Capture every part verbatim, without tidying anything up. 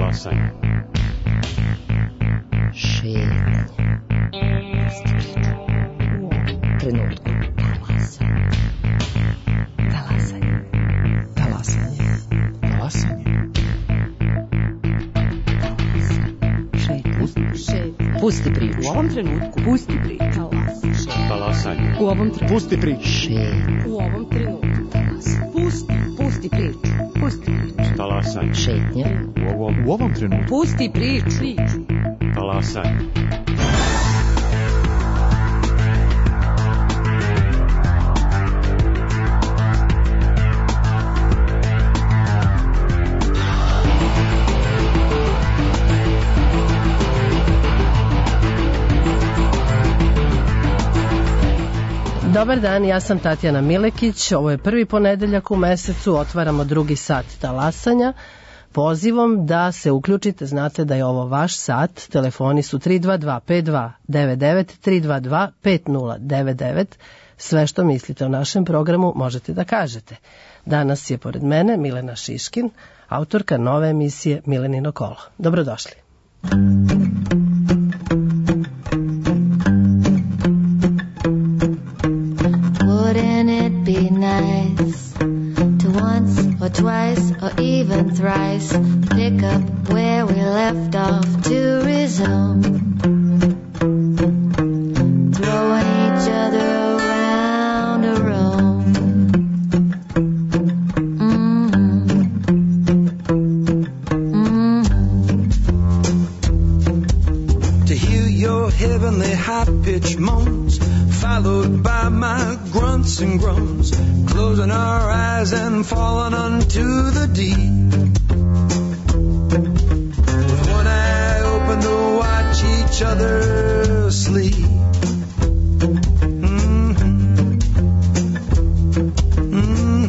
Talasanje. Šetnja. Trenutku. Talasanje. Talasanje. Talasanje. Šetnja. Pusti priču. U ovom trenutku. Pusti priču. Talasanje. U ovom trenutku. Pusti priču. Šetnja. U ovom trenutku. Pusti. Pusti priču. Pusti priču. Talasanje. Šetnja. U ovom, u ovom trenutku. Pusti priču. Talasanje. Dobar dan, ja sam Tatjana Milekić, ovo je prvi ponedeljak u mesecu, otvaramo drugi sat talasanja. Pozivom da se uključite, znate da je ovo vaš sat, telefoni su tri dva dva pet dva devet devet, tri dva dva pet nula devet devet, sve što mislite o našem programu možete da kažete. Danas je pored mene Milena Šiškin, autorka nove emisije Milenino kolo. Dobrodošli. Wouldn't it be nice to once or twice or even thrice pick up where we left off to resume throwing each other around a room? Mm-hmm. Mm-hmm. To hear your heavenly high-pitched moans followed by my grunts and groans, closing our eyes and falling unto the deep. With one eye open to watch each other sleep. Mm-hmm. Mm-hmm.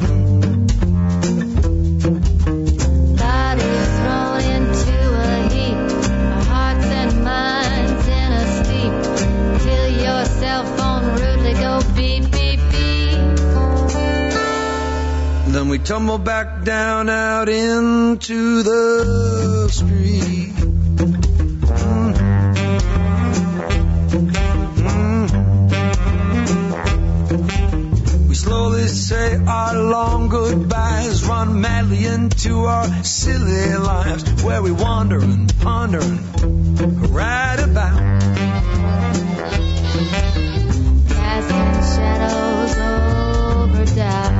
Bodies thrown into a heap, our hearts and minds in a steep, till your cell phone rudely go beep, beep, beep. Then we tumble back down out into the street. Mm-hmm. Mm-hmm. We slowly say our long goodbyes, run madly into our silly lives, where we wander and ponder and ride about. Casting shadows over doubt.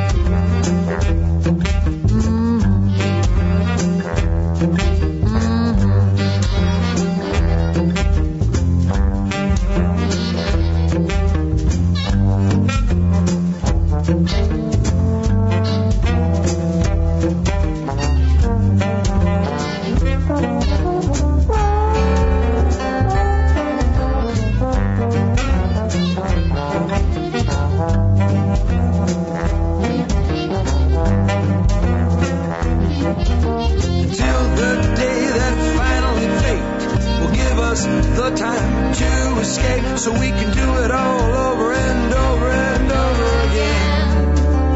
The time to escape so we can do it all over and over and over again.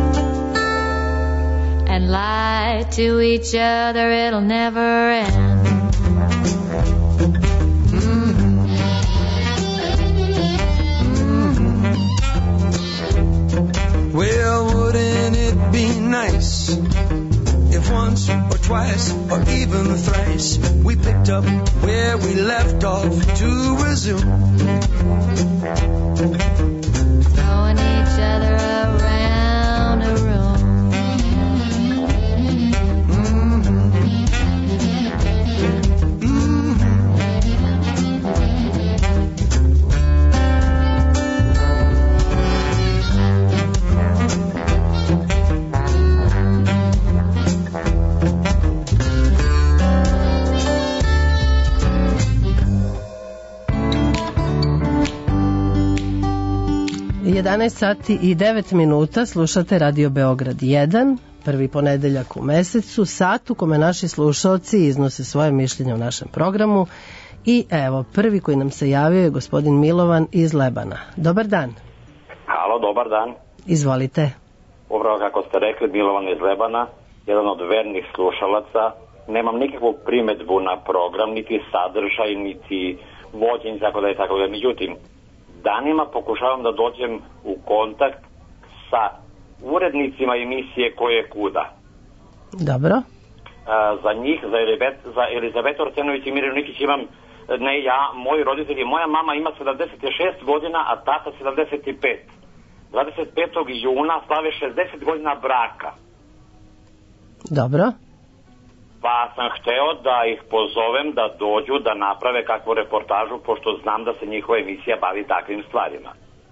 And lie to each other, it'll never end. Mm-hmm. Mm-hmm. Well, wouldn't it be nice if once or twice or even thrice we picked up where we left off to resume Throwing each other around a room. Mm-hmm. Mm-hmm. jedanaest sati i devet minuta, slušate Radio Beograd jedan, prvi ponedeljak u mesecu, sat u kome naši slušalci iznose svoje mišljenje o našem programu. I evo, prvi koji nam se javio je gospodin Milovan iz Lebana. Dobar dan. Halo, dobar dan. Izvolite. Upravo kako ste rekli, Milovan iz Lebana, jedan od vernih slušalaca nemam nikakvu primetbu na program, niti sadržaj, niti vođenje, tako da je tako da. Međutim, danima pokušavam da dođem u kontakt sa urednicima emisije Ko je kuda. Dobro. A, za njih, za, Elibet, za Elizabetu Arsenović i Mirjanu Nikić imam, ne ja, moji roditelji, moja mama ima sedamdeset šest godina, a tata sedamdeset pet. dvadeset petog juna slave šezdeset godina braka. Dobro. Pa sam hteo da ih pozovem da dođu da naprave kakvu reportažu, pošto znam da se njihova emisija bavi takvim stvarima.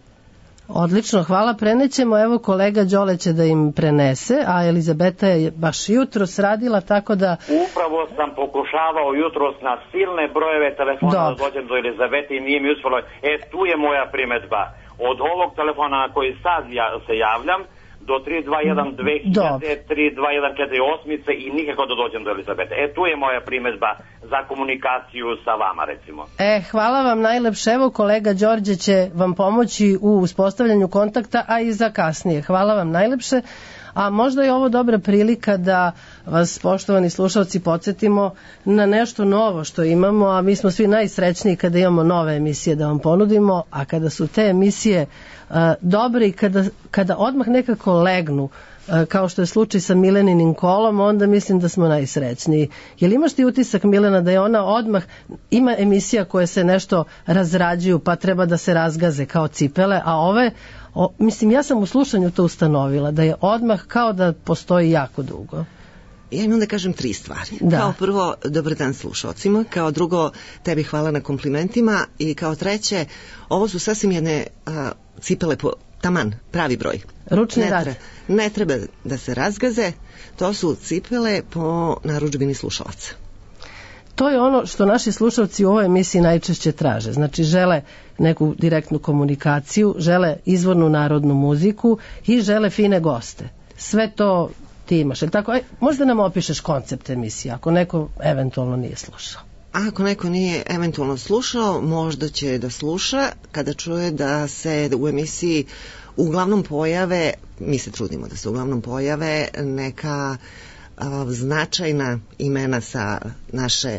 Odlično, hvala, prenećemo, evo kolega Đole će da im prenese, a Elizabeta je baš jutros radila, tako da... Upravo sam pokušavao jutros na silne brojeve telefona Dobre. da dođem do Elizabete i nije mi uspjelo. E, tu je moja primetba. Od ovog telefona na koji sad ja se javljam, do tri dva jedan dve hiljade, tri dva jedan četiri osam i nikako da dođem do Elizabete. E, tu je moja primetba za komunikaciju sa vama, recimo. E, hvala vam najlepše, evo kolega Đorđe će vam pomoći u uspostavljanju kontakta, a i za kasnije. Hvala vam najlepše, a možda je ovo dobra prilika da vas, poštovani slušalci, podsjetimo na nešto novo što imamo, a mi smo svi najsrećniji kada imamo nove emisije da vam ponudimo, a kada su te emisije uh, dobre i kada, kada odmah nekako legnu, uh, kao što je slučaj sa Mileninim kolom, onda mislim da smo najsrećniji. Jel imaš ti utisak, Milena, da je ona odmah, ima emisija koje se nešto razrađuju pa treba da se razgaze kao cipele, a ove, o, mislim, ja sam u slušanju to ustanovila, da je odmah kao da postoji jako dugo. Ja imam da kažem tri stvari. Da. Kao prvo, dobar dan slušalcima, kao drugo, tebi hvala na komplimentima i kao treće, ovo su sasvim jedne a, cipele po taman, pravi broj. Ručni ne, rad. tre, ne treba da se razgaze, to su cipele po narudžbini slušalaca. To je ono što naši slušalci u ovoj emisiji najčešće traže. Znači, žele neku direktnu komunikaciju, žele izvornu narodnu muziku i žele fine goste. Sve to ti imaš. Je tako? Aj, možda nam opišeš koncept emisije, ako neko eventualno nije slušao. A ako neko nije eventualno slušao, možda će da sluša kada čuje da se u emisiji uglavnom pojave, mi se trudimo da se uglavnom pojave neka a, značajna imena sa naše,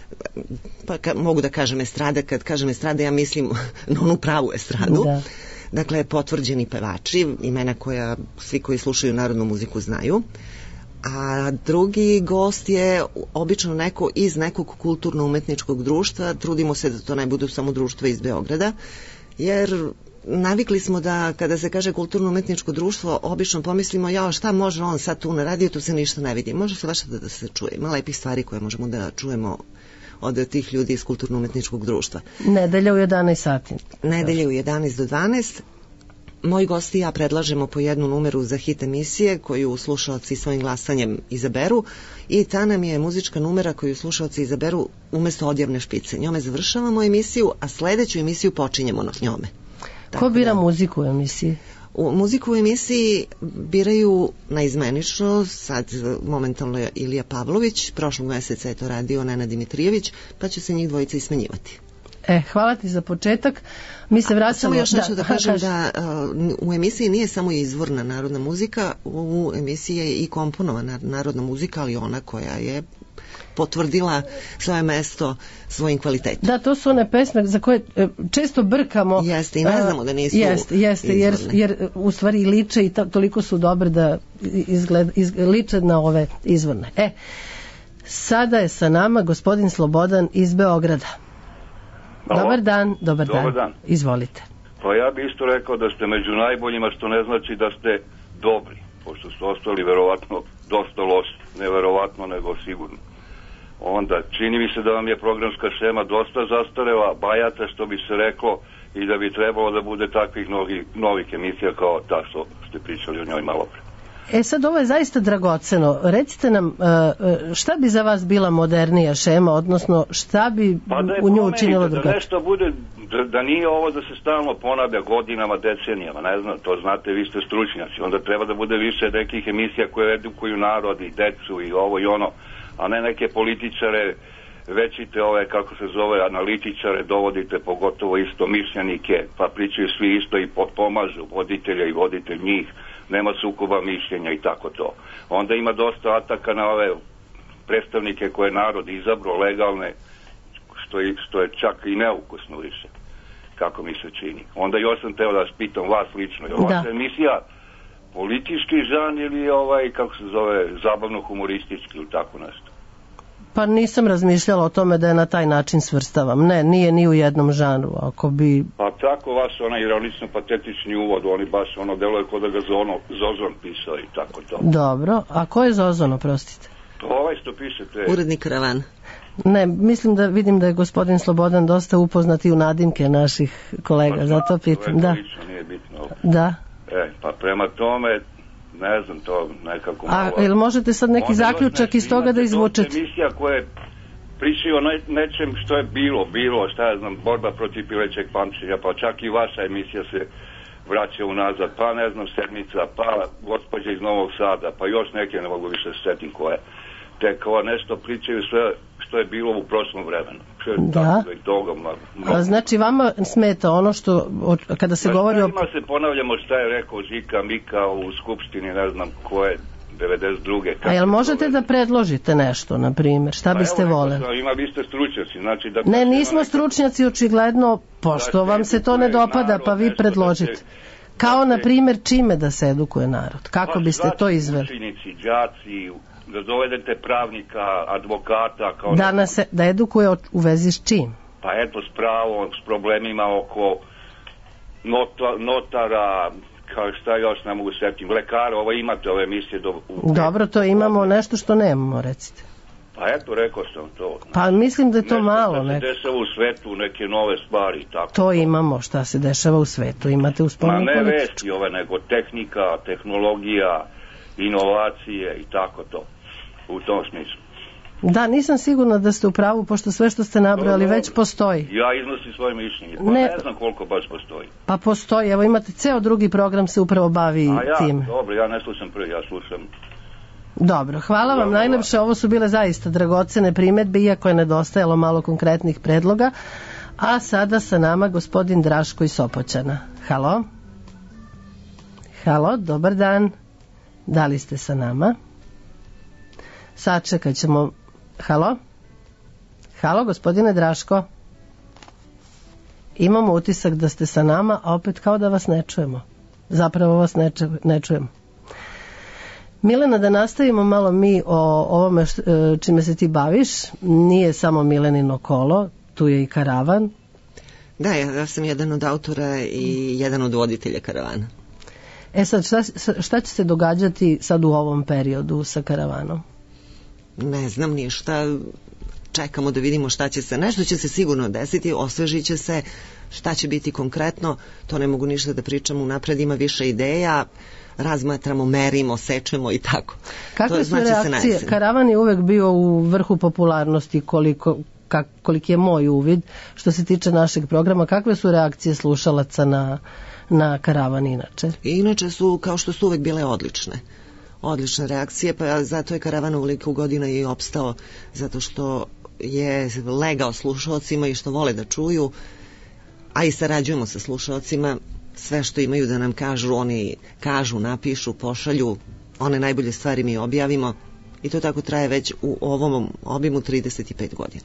pa ka, mogu da kažem estrade, kad kažem estrade ja mislim na onu pravu estradu. Da. Dakle, potvrđeni pevači, imena koja svi koji slušaju narodnu muziku znaju. A drugi gost je obično neko iz nekog kulturno-umetničkog društva. Trudimo se da to ne budu samo društva iz Beograda, jer navikli smo da kada se kaže kulturno-umetničko društvo, obično pomislimo, ja, šta može on sad tu na radiju, tu se ništa ne vidi. Može se vaša da, da se čuje. Ima lepih stvari koje možemo da čujemo od tih ljudi iz kulturno-umetničkog društva. Nedelja u jedanaest sati. Nedelje u jedanaest do dvanaest. Moji gosti i ja predlažemo po jednu numeru za hit emisije koju slušalci svojim glasanjem izaberu i ta nam je muzička numera koju slušalci izaberu umesto odjavne špice. Njome završavamo emisiju, a sledeću emisiju počinjemo na njome. Ko bira muziku u emisiji? U muziku u emisiji biraju naizmenično, sad momentalno je Ilija Pavlović, prošlog meseca je to radio Nenad Dimitrijević, pa će se njih dvojica ismenjivati. E, hvala ti za početak. Mi se vraćamo... Samo još nešto da, da kažem kaži. da uh, u emisiji nije samo izvorna narodna muzika, u emisiji je i komponovana narodna muzika, ali ona koja je potvrdila svoje mesto svojim kvalitetom. Da, to su one pesme za koje e, često brkamo. Jeste, i ne znamo da nisu jeste, jeste, jer, izvorne. jer u stvari liče i to, toliko su dobre da izgled, iz, liče na ove izvorne. E, sada je sa nama gospodin Slobodan iz Beograda. Alo? Dobar dan, dobar, Dobar dan. dan. Izvolite. Pa ja bi isto rekao da ste među najboljima, što ne znači da ste dobri, pošto su ostali verovatno dosta loši. Ne verovatno, nego sigurno. Onda, čini mi se da vam je programska šema dosta zastarela, bajata, što bi se reklo, i da bi trebalo da bude takvih novih, novih emisija kao ta što ste pričali o njoj malo pre. E sad, ovo je zaista dragoceno. Recite nam, šta bi za vas bila modernija šema, odnosno šta bi pa u nju učinilo da drugačije? Da nešto bude, da, da nije ovo da se stalno ponavlja godinama, decenijama, ne znam, to znate, vi ste stručnjaci, onda treba da bude više nekih emisija koje edukuju narod i decu i ovo i ono, a ne neke političare, većite ove, kako se zove, analitičare, dovodite pogotovo isto mišljenike, pa pričaju svi isto i pomažu voditelja i voditelj njih, nema sukoba mišljenja i tako to. Onda ima dosta ataka na ove predstavnike koje narod izabrao, legalne, što je, što je čak i neukusno više, kako mi se čini. Onda još sam teo da vas pitam vas lično, je vaša emisija politički žan ili ovaj, kako se zove, zabavno-humoristički ili tako nešto? Pa nisam razmišljala o tome da je na taj način svrstavam. Ne, nije ni u jednom žanru. Ako bi... Pa tako vaš onaj ironično patetični uvod, oni baš ono deluje kod da ga Zono, Zozon pisao i tako to. Dobro, a ko je Zozon, oprostite? To ovaj što pišete... Urednik Karavana. Ne, mislim da vidim da je gospodin Slobodan dosta upoznat i u nadimke naših kolega, pa, zato pitam. Da, lično nije bitno. Da. E, pa prema tome, ne znam, to nekako... A malo... ili možete sad neki zaključak iz toga da izvučete? Emisija koja pričaju o ne, nečem što je bilo, bilo, šta ja znam, borba protiv pilećeg pamćenja, pa čak i vaša emisija se vraća unazad, pa ne znam, sedmica, pa gospođa iz Novog Sada, pa još neke, ne mogu više setim koje. Te kao nešto pričaju sve što je bilo u prošlom vremenu. Da. Toga, mnogo. A znači vama smeta ono što, kada se pa govori o... Ima se ponavljamo šta je rekao Žika Mika u Skupštini, ne znam ko je, devedeset druge. A jel možete da predložite nešto, na primjer? Šta pa biste evo, voljeli? Sam, ima, vi ste stručnjaci, znači da... Ne, nismo neka... stručnjaci, očigledno, pošto da vam se to ne dopada, narod, pa vi predložite. Da se, kao, da se, na primjer, čime da se edukuje narod? Kako pa, biste to izveli? Učenici, đaci, da dovedete pravnika, advokata... Kao da, nas, da edukuje u vezi s čim? Pa eto, s pravom, s problemima oko nota, notara, kao šta još ne mogu setim, lekara, ovo imate ove emisije... Do, u... Dobro, to imamo nešto što nemamo, recite. Pa eto, rekao sam to. Pa mislim da je to nešto malo. Nešto se dešava u svetu, neke nove stvari, tako. To imamo, šta se dešava u svetu, imate u spolnom političku. Ma ne vesti ove, nego tehnika, tehnologija, inovacije i tako to. U tom smislu. Da, nisam sigurna da ste u pravu, pošto sve što ste nabrojali no, već postoji. Ja iznosim svoje mišljenje, pa ne, ne znam koliko baš postoji. Pa postoji, evo imate ceo drugi program se upravo bavi A ja, tim. Dobro, ja ne slušam prvi, ja slušam. Dobro, hvala vam najlepše, ovo su bile zaista dragocene primjedbe, iako je nedostajalo malo konkretnih predloga. A sada sa nama gospodin Draško iz Sopoćana. Halo? Halo, dobar dan. Da li ste sa nama? Sačekat ćemo. Halo? Halo, gospodine Draško? Imamo utisak da ste sa nama, a opet kao da vas ne čujemo. Zapravo vas ne, ču, ne čujemo. Milena, da nastavimo malo mi o ovome š, čime se ti baviš. Nije samo Milenino kolo, tu je i karavan. Da, ja sam jedan od autora i jedan od voditelja karavana. E sad, šta, šta će se događati sad u ovom periodu sa karavanom? Ne znam ništa, čekamo da vidimo šta će se, nešto će se sigurno desiti, osvežit će se, šta će biti konkretno, to ne mogu ništa da pričam unapred, ima više ideja, razmatramo, merimo, sečemo i tako. Kakve su reakcije? Karavan je uvek bio u vrhu popularnosti koliko, kak, koliki je moj uvid što se tiče našeg programa. Kakve su reakcije slušalaca na, na karavan inače? Inače su, kao što su uvek bile, odlične. Odlične reakcije, pa zato je karavan uveliko godina i opstao, zato što je legao slušalcima i što vole da čuju, a i sarađujemo sa slušalcima, sve što imaju da nam kažu, oni kažu, napišu, pošalju, one najbolje stvari mi objavimo i to tako traje već u ovom obimu trideset pet godina.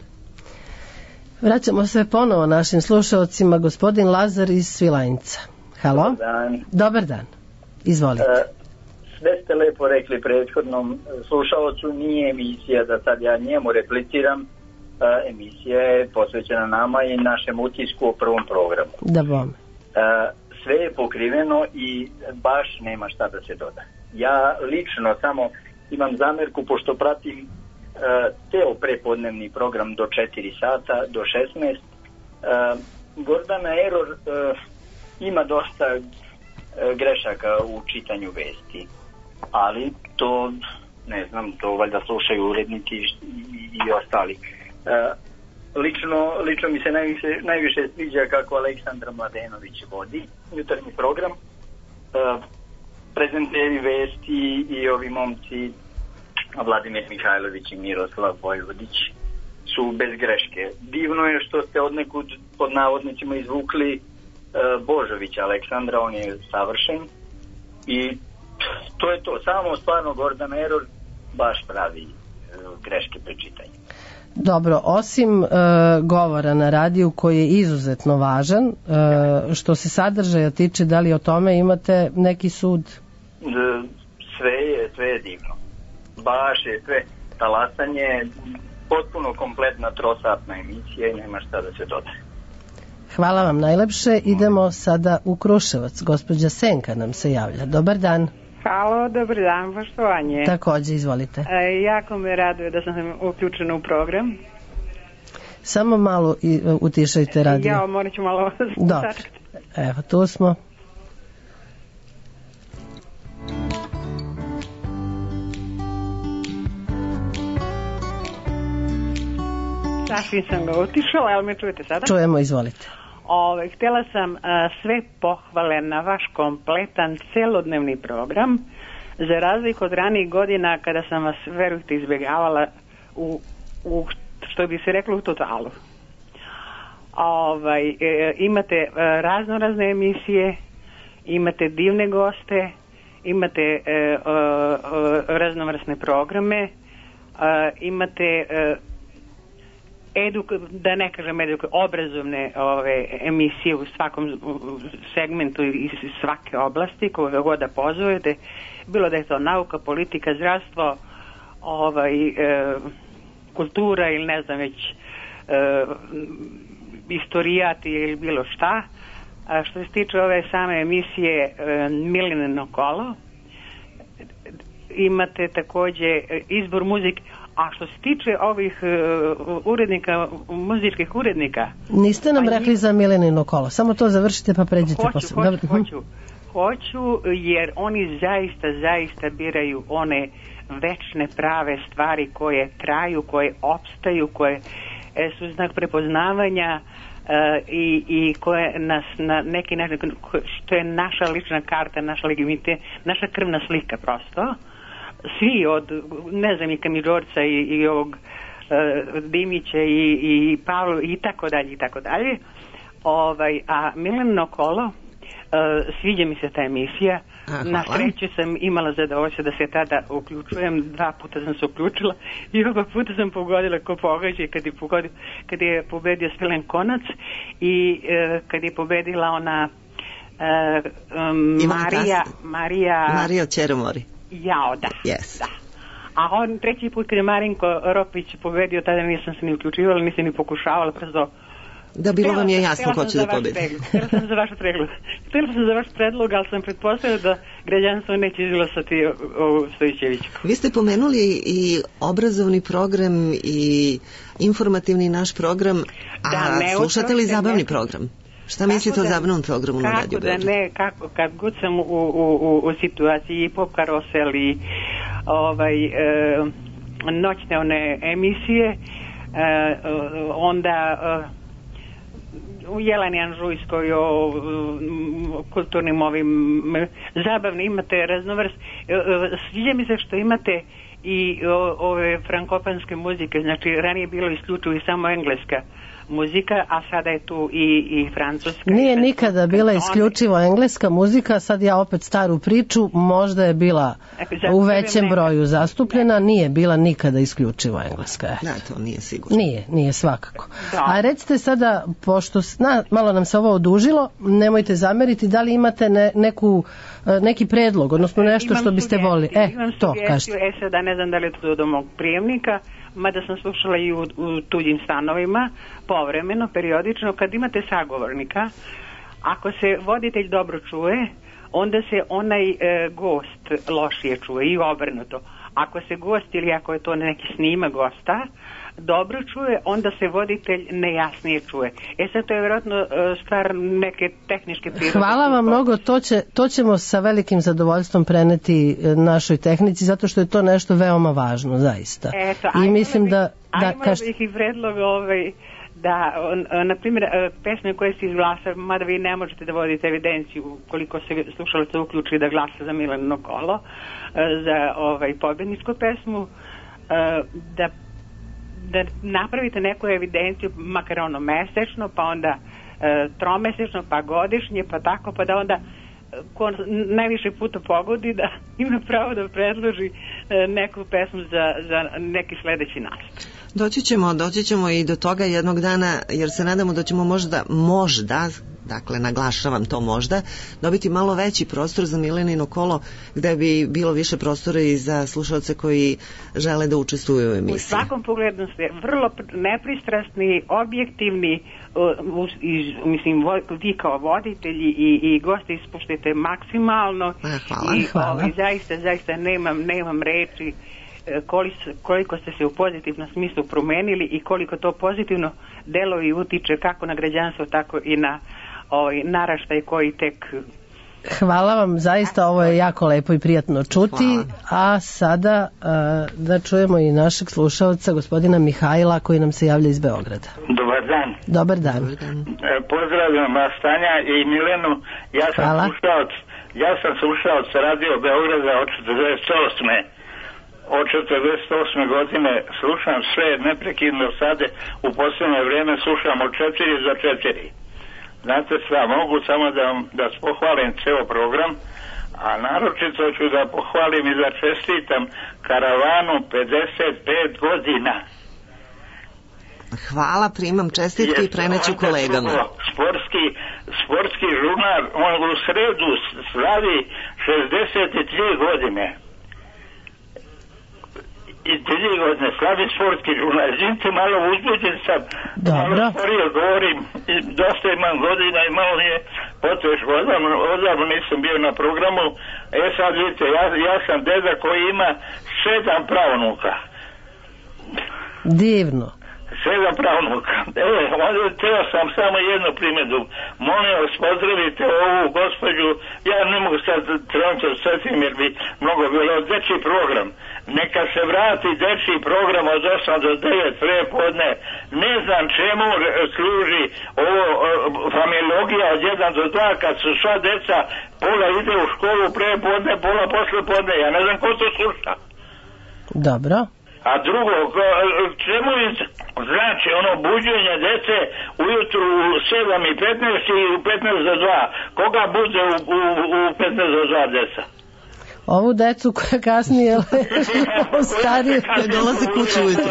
Vraćamo se ponovo našim slušalcima, gospodin Lazar iz Svilajnca. Halo? Dobar dan. Dobar dan. Izvolite. Uh, sve ste lepo rekli prethodnom slušalcu, nije emisija da sad ja njemu repliciram, uh, emisija je posvećena nama i našem utisku o prvom programu. Da bom. Uh, sve je pokriveno i baš nema šta da se doda. Ja lično samo imam zamerku, pošto pratim uh, ceo prepodnevni program do četiri sata, do šesnaest. Uh, Gordana Error uh, ima dosta uh, grešaka u čitanju vesti, ali to, ne znam, to valjda slušaju urednici i, i, i ostali. Uh, lično, lično mi se najviše, najviše sviđa kako Aleksandra Mladenović vodi jutarnji program. Uh, prezenteri vesti i ovi momci Vladimir Mihajlović i Miroslav Vojvodić su bez greške. Divno je što ste od nekud pod navodnicima izvukli uh, Božovića Aleksandra, on je savršen i to je to, samo stvarno Gordana Error baš pravi greške pri čitanju. Dobro, osim e, govora na radiju koji je izuzetno važan, e, što se sadržaja tiče, da li o tome imate neki sud? Sve je, sve je divno. Baš je sve talasanje, potpuno kompletna trosatna emisija i nema šta da se doda. Hvala vam najlepše. Idemo sada u Kruševac. Gospođa Senka nam se javlja. Dobar dan. Halo, dobar dan, poštovanje. Takođe, izvolite. E, jako me raduje da sam uključena u program. Samo malo i, uh, utišajte radio. Ja, morat ću malo... Dobro, evo, tu smo. Sasvim sam ga utišala, ali me čujete sada? Čujemo, izvolite. Ove, htjela sam a, sve pohvale na vaš kompletan celodnevni program, za razliku od ranijih godina kada sam vas, verujte, izbjegavala u, u što bi se reklo, u totalu. Ovaj, e, imate e, razno razne emisije, imate divne goste, imate e, e, e, raznovrsne programe, e, imate e, eduk, da ne kažem eduk, obrazovne ove, emisije u svakom segmentu iz svake oblasti, koga god da pozovete, bilo da je to nauka, politika, zdravstvo, ovaj, e, kultura ili ne znam već e, istorijati ili bilo šta. A što se tiče ove same emisije e, Milenino kolo, imate takođe izbor muzike. A što se tiče ovih uh, urednika, muzičkih urednika... Niste nam rekli njih... za Milenino kolo, samo to završite pa pređite. Hoću, posle. hoću, Dobar... hoću. Hoću, jer oni zaista, zaista biraju one večne prave stvari koje traju, koje opstaju, koje e, su znak prepoznavanja e, i, i koje nas na neki način, što je naša lična karta, naša legitimitet, naša krvna slika prosto. Svi od, ne znam, i Kamiđorca i, i ovog uh, Dimića i, i Pavlo i tako dalje i tako dalje. Ovaj, a Milenino kolo, uh, sviđa mi se ta emisija. A, na sreću sam imala zadovoljstvo da se tada uključujem, dva puta sam se uključila i oba puta sam pogodila ko pogađa kad je, pogodio, kad je pobedio Svilen Konac i uh, kad je pobedila ona uh, um, Marija, Marija Marija Čeromori. Jao, da, yes. da. A on treći put kad je Marinko Ropić pobedio, tada nisam se ni uključivala, nisam ni pokušavala, prosto... Da, bilo vam je jasno ko će da pobedi. Htjela sam za vaš predlog. Htjela sam za vaš predlog, ali sam pretpostavila da građanstvo neće izglasati ovu Stojićevićku. Vi ste pomenuli i obrazovni program i informativni naš program, a da, slušate li zabavni ne... program? Šta mislite da, o zabavnom programu na Radio Beograd? Kako da ne, kako, kad god sam u, u, u, u situaciji i pop karosel i ovaj, e, noćne one emisije, e, onda e, u Jeleni Anžujskoj o, o kulturnim ovim zabavni imate raznovrst. E, e, sviđa mi se što imate i o, ove frankopanske muzike, znači ranije je bilo isključivo i samo engleska muzika, a sada je tu i, i francuska. Nije nikada bila isključivo engleska muzika, sad ja opet staru priču, možda je bila u većem broju zastupljena, nije bila nikada isključivo engleska. Da, to nije sigurno. Nije, nije svakako. Da. A recite sada, pošto na, malo nam se ovo odužilo, nemojte zameriti, da li imate ne, neku, neki predlog, odnosno nešto imam što biste volili? E, to kažete. E, sada ne znam da li je to do mog prijemnika, mada sam slušala i u, u tuđim stanovima, povremeno, periodično, kad imate sagovornika, ako se voditelj dobro čuje, onda se onaj e, gost lošije čuje i obrnuto. Ako se gost ili ako je to neki snima gosta dobro čuje, onda se voditelj nejasnije čuje. E sad to je vjerojatno stvar neke tehničke prirode. Hvala vam mnogo, to, će, to ćemo sa velikim zadovoljstvom preneti našoj tehnici, zato što je to nešto veoma važno, zaista. Eto, I mislim bih, da... da imala kaž... bih i predlog ovaj, da, na primjer, pesme koje se izglasa, mada vi ne možete da vodite evidenciju koliko se slušalaca uključi da glasa za Milenino kolo, za ovaj, pobjedničku pesmu, da da napravite neku evidenciju, makar ono mesečno, pa onda e, tromesečno, pa godišnje, pa tako, pa da onda ko najviše puta pogodi da ima pravo da predloži e, neku pesmu za, za neki sledeći nastup. Doći ćemo, doći ćemo i do toga jednog dana, jer se nadamo da ćemo možda, možda, dakle naglašavam to možda, dobiti malo veći prostor za Milenino kolo, gde bi bilo više prostora i za slušalce koji žele da učestvuju u emisiji. U svakom pogledu ste vrlo nepristrasni, objektivni, uh, i, mislim, vi kao voditelji i, i goste ispuštajte maksimalno. Hvala. I, Hvala. Ovaj, zaista, zaista nemam, nemam reči koliko, koliko ste se u pozitivnom smislu promenili i koliko to pozitivno delo i utiče kako na građanstvo, tako i na ovaj, naraštaj koji tek... Hvala vam, zaista ovo je jako lepo i prijatno čuti. Hvala. A sada uh, da čujemo i našeg slušalca, gospodina Mihajla, koji nam se javlja iz Beograda. Dobar dan. Dobar dan. Dobar dan. E, pozdravljam vas, Tanja i Milenu. Ja sam Hvala. slušalac, ja sam slušalac Radio Beograda od četrdeset osme Od četrdeset osme godine slušam sve neprekidno, sad u posljednje vrijeme slušam od četiri za četiri. Znate šta, mogu samo da, da pohvalim ceo program, a naročito ću da pohvalim i da čestitam karavanu pedeset pet godina. Hvala, primam čestitke i preneću kolegama. Sportski, sportski žurnal, on u sredu slavi šezdeset tri godine. I tri godine, slavi sportski žurnal. Izvinite, malo uzbuđen sam, malo sporije govorim, i dosta imam godina i malo je poteško. Odavno, odavno nisam bio na programu. E sad vidite, ja, ja sam deda koji ima sedam pravnuka. Divno. Sedam pravnuka. E, onda teo sam samo jednu primjedu. Molim vas, pozdravite ovu gospođu, ja ne mogu sad trenutno setim jer bi mnogo bilo, dečji program. Neka se vrati dečji program od osam do devet pre podne. Ne znam čemu služi ovo familiologija od jedan do dva, kad su sva deca, pola ide u školu pre podne, pola posle podne. Ja ne znam ko to sluša. Dobro. A drugo, čemu je znači ono buđenje dece ujutru u sedam i petnaest i u petnaest do dva? Koga bude u, u, u petnaest do dva deca? Ovu decu koja kasnije starije koje dolaze kući ujutru.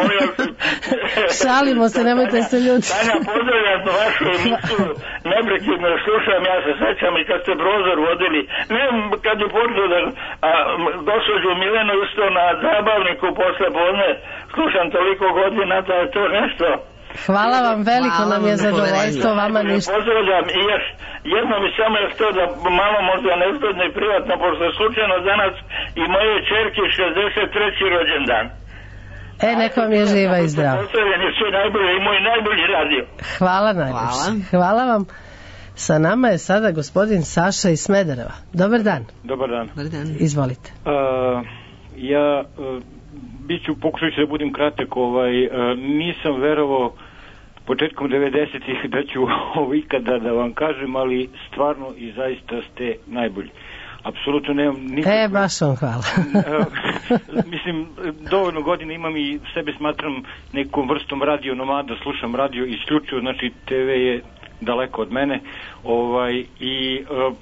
Šalimo se, nemojte se ljuti. Tanja, pozdravljam vašu emisiju, neprekidno slušam, ja se sećam i kad ste prozor vodili, ne kad je počeo da a, gospođu Milenu isto na zabavniku posle podne, slušam toliko godina da je to nešto. Hvala vam, veliko Hvala nam je zadovoljstvo, vama ništa. Pozdravljam i još jedno mi samo je htio da malo možda nezgodno i privatno, pošto je slučajno danas i moje čerke šezdeset treći rođendan. E, nek vam je živa i zdrava. Pozdravljeni sve najbolje i moj najbolji radio. Hvala najbolje. Hvala. Hvala vam. Sa nama je sada gospodin Saša iz Smedereva. Dobar dan. Dobar dan. Dobar dan. Izvolite. Uh, ja... Uh, Biću, pokušat ću da budem kratak, ovaj, uh, nisam verovao početkom devedesetih da ću ovo ikada da vam kažem, ali stvarno i zaista ste najbolji. Apsolutno nemam nikakve... E, baš vam hvala. uh, mislim, dovoljno godina imam i sebe smatram nekom vrstom radio nomada, slušam radio isključivo, znači te ve je daleko od mene, ovaj, i uh,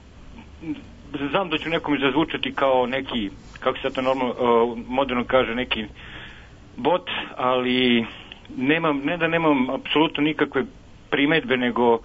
znam da ću nekom zazvučati kao neki, kako se to normalno uh, moderno kaže, neki bot, ali nemam, ne da nemam apsolutno nikakve primetbe, nego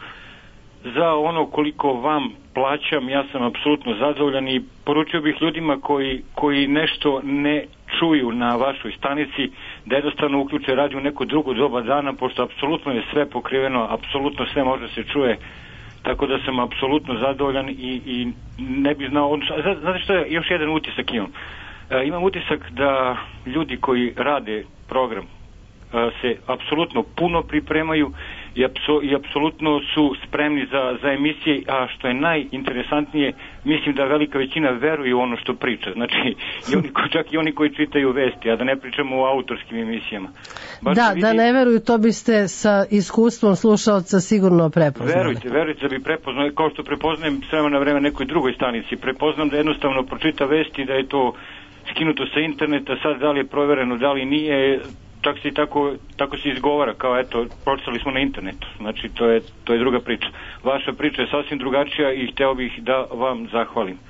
za ono koliko vam plaćam, ja sam apsolutno zadovoljan i poručio bih ljudima koji, koji nešto ne čuju na vašoj stanici da jednostavno uključe radio u neko drugo doba dana, pošto apsolutno je sve pokriveno, apsolutno sve može se čuje, tako da sam apsolutno zadovoljan i, i ne bih znao, znate što je, još jedan utisak imam. E, imam utisak da ljudi koji rade program e, se apsolutno puno pripremaju i, apso, i apsolutno su spremni za, za emisije, a što je najinteresantnije, mislim da velika većina veruje u ono što priča. Znači, i oni, čak i oni koji čitaju vesti, a da ne pričamo o autorskim emisijama. Baš da, vidi, da ne veruju, to biste sa iskustvom slušalca sigurno prepoznali. Verujte, verujte da bi prepoznali, kao što prepoznajem sve na vreme nekoj drugoj stanici. Prepoznam da jednostavno pročita vesti, da je to skinuto sa interneta, sad da li je provereno, da li nije, čak se i tako, tako se izgovara, kao eto, pročitali smo na internetu. Znači, to je, to je druga priča. Vaša priča je sasvim drugačija i hteo bih da vam zahvalim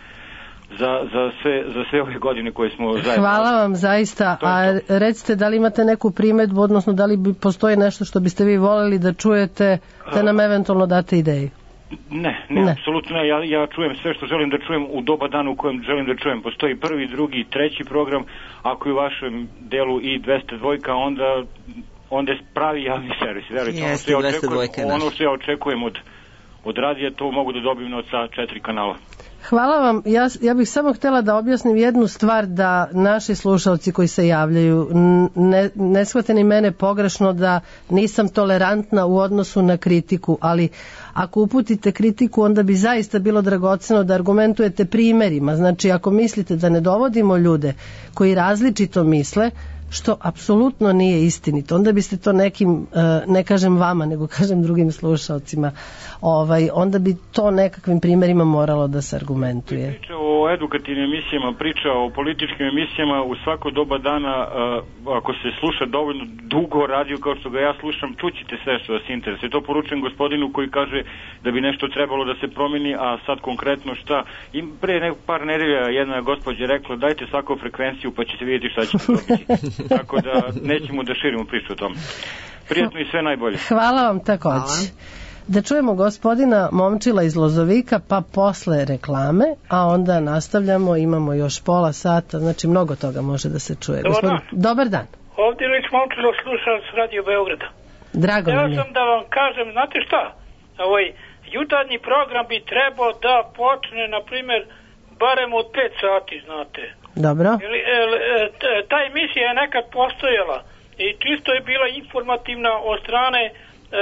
za, za, sve, za sve ove godine koje smo zajedno. Hvala vam zaista, a recite da li imate neku primedbu, odnosno da li bi postoji nešto što biste vi voljeli da čujete, da nam eventualno date ideju? Ne, ne, ne. apsolutno ne. Ja, ja čujem sve što želim da čujem u doba dana u kojem želim da čujem. Postoji prvi, drugi, treći program, ako je u vašem delu i dvesta dva, onda, onda je pravi javni servis. Verujte, ono što ja očekujem, ono što ja očekujem od, od radija, to mogu da dobijem od sa četiri kanala. Hvala vam. Ja, ja bih samo htjela da objasnim jednu stvar, da naši slušalci koji se javljaju ne, ne shvate ni mene pogrešno, da nisam tolerantna u odnosu na kritiku, ali ako uputite kritiku, onda bi zaista bilo dragoceno da argumentujete primjerima. Znači, ako mislite da ne dovodimo ljude koji različito misle, što apsolutno nije istinito, onda biste to nekim, ne kažem vama, nego kažem drugim slušalcima, ovaj, onda bi to nekakvim primjerima moralo da se argumentuje. Priča o edukativnim emisijama, priča o političkim emisijama u svako doba dana, ako se sluša dovoljno dugo radio kao što ga ja slušam, čućite sve što vas interesuje. To poručujem gospodinu koji kaže da bi nešto trebalo da se promeni, a sad konkretno šta. I pre nek par nedelja jedna gospođa rekla, dajte svaku frekvenciju pa ćete vidjeti šta ćete dobiti. Tako da nećemo da širimo priču o tome. Prijatno i sve najbolje. Hvala vam takođe. Da čujemo gospodina Momčila iz Lozovika, pa posle reklame, a onda nastavljamo, imamo još pola sata, znači mnogo toga može da se čuje. Dobar Gospodin... dan. Dobar dan. Ovdje je Lić Momčilo, slušalac Radio Beograda. Drago ja mi je. sam da vam kažem, znate šta, ovaj jutarnji program bi trebao da počne, na primjer, barem od pet sati, znate. Dobro. Ili, e, ta emisija je nekad postojala i čisto je bila informativna od strane e,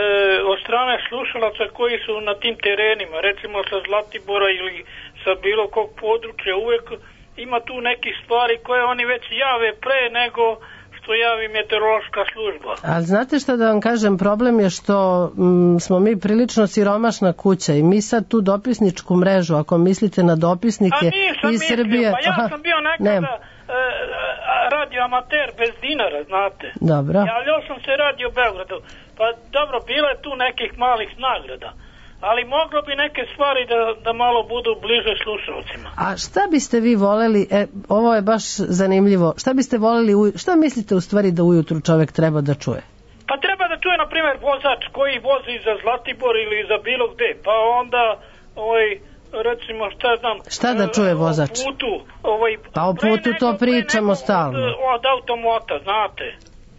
od strane slušalaca koji su na tim terenima, recimo sa Zlatibora ili sa bilo kog područja. Uvek ima tu nekih stvari koje oni već jave pre nego što javi meteorološka služba. Ali znate šta da vam kažem, problem je što m, smo mi prilično siromašna kuća i mi sad tu dopisničku mrežu, ako mislite na dopisnike iz Srbije... Pa ja Aha, sam bio nekada e, radio amater bez dinara, znate. Dobro. Javljao sam se Radio Beogradu. Pa dobro, bilo je tu nekih malih nagrada. Ali moglo bi neke stvari da, da malo budu bliže slušalcima. A šta biste vi voleli, e, ovo je baš zanimljivo, šta biste voleli, u, šta mislite u stvari da ujutru čovjek treba da čuje? Pa treba da čuje, na primjer, vozač koji vozi za Zlatibor ili za bilo gde, pa onda, ovaj, recimo, šta znam... Šta da čuje vozač? O putu, ovaj... Pa o putu to pričamo stalno. Od, od automota, znate.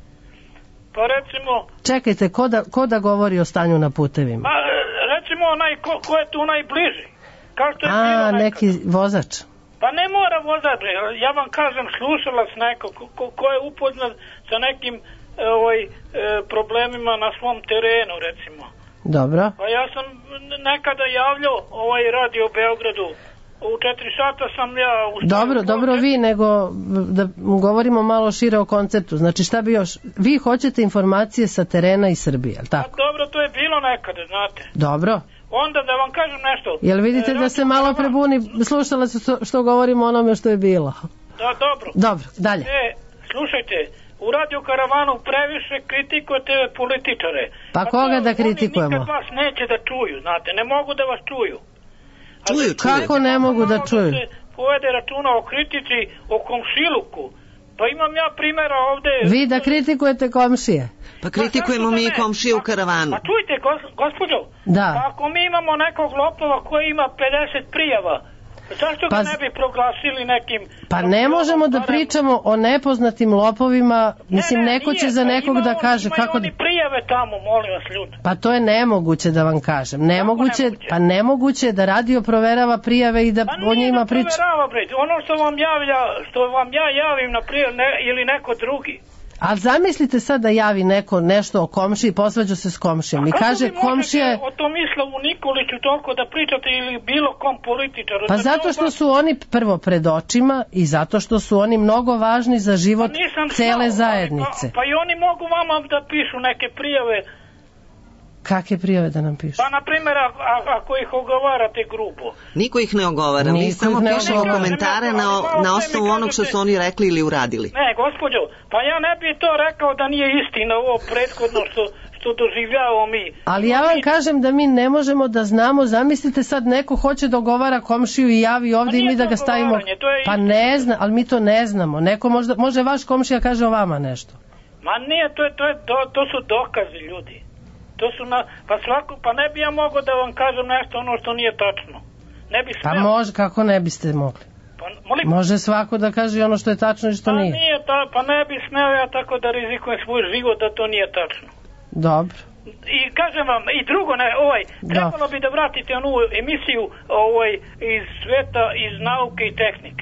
Pa recimo... Čekajte, ko da, ko da govori o stanju na putevima? Pa recimo onaj, ko, ko je tu najbliži. Kao što je A, bilo neki vozač. Pa ne mora vozač, ja vam kažem, slušalac neko, ko, ko je upoznat sa nekim ovaj, e, problemima na svom terenu, recimo. Dobro. Pa ja sam nekada javljao ovaj Radio Beogradu. U četiri sata sam ja... Dobro, dobro vi, nego da govorimo malo šire o konceptu. Znači šta bi još... Vi hoćete informacije sa terena i Srbije, je li tako? Pa dobro, to je bilo nekada, znate. Dobro. Onda da vam kažem nešto. Jel vidite da se malo prebuni slušala se što govorimo o onome što je bilo? Da, dobro. Dobro, dalje. E, slušajte, u Radio Karavanu previše kritikujete političare. Pa koga da kritikujemo? Oni nikad vas neće da čuju, znate, ne mogu da vas čuju. Čuju, čuju. Kako ne mogu da čuju? Da se povede računa o kritici, o komšiluku. Pa imam ja primjera ovde... Vi da kritikujete komšije? Pa kritikujemo mi komšije u Karavanu. Pa čujte, gos, gospođo, da. Pa ako mi imamo nekog lopova koji ima pedeset prijava, zašto ga pa, ne bi proglasili nekim... Pa ne možemo da pričamo o nepoznatim lopovima, mislim, ne, ne, neko nije, će za nekog on, da kaže... Imaju kako... oni prijave tamo, molim vas, ljudi. Pa to je nemoguće da vam kažem. Nemoguće, nemoguće? Pa nemoguće da radio proverava prijave i da pa o njima da priča... Pa nije da proverava, bre. Ono što vam javlja, što vam ja javim na prijav, ne, ili neko drugi. Ali zamislite sad da javi neko nešto o komšiji, posvađa se s komšijom i kaže komšija... o tom Islavu Nikoliću toliko da pričate ili bilo kom političaru? Pa zato što su oni prvo pred očima i zato što su oni mnogo važni za život cele zajednice. Pa, pa i oni mogu vama da pišu neke prijave. Kakve prijave da nam pišu? Pa, na primjer, a- a- ako ih ogovarate grubo. Niko ih ne ogovara, mi Niko samo ih ne pišemo ogovara. komentare Ne, na, ali malo na pre osnovu mi onog što kažete- su oni rekli ili uradili. Ne, gospođo, pa ja ne bi to rekao da nije istina ovo prethodno što, što doživljavamo mi. Ali ja vam kažem da mi ne možemo da znamo, zamislite sad neko hoće da ogovara komšiju i javi ovdje i mi da ga stavimo. ogovaranje, to je Pa ne zna, ali mi to ne znamo. Neko možda, može vaš komšija kaže o vama nešto. Ma nije, to, je, to, je, to, to su dokazi, ljudi. To su na, pa svako, pa ne bi ja mogao da vam kažem nešto ono što nije tačno. Ne bi Pa smeo. može, kako ne biste mogli? Pa, molim, Može svako da kaže i ono što je tačno i što pa nije. nije ta, pa ne bi smeo ja tako da rizikujem svoj život da to nije tačno. Dobro. I kažem vam, i drugo, ne, ovaj, Da. trebalo bi da vratite onu emisiju ovaj, iz sveta, iz nauke i tehnike.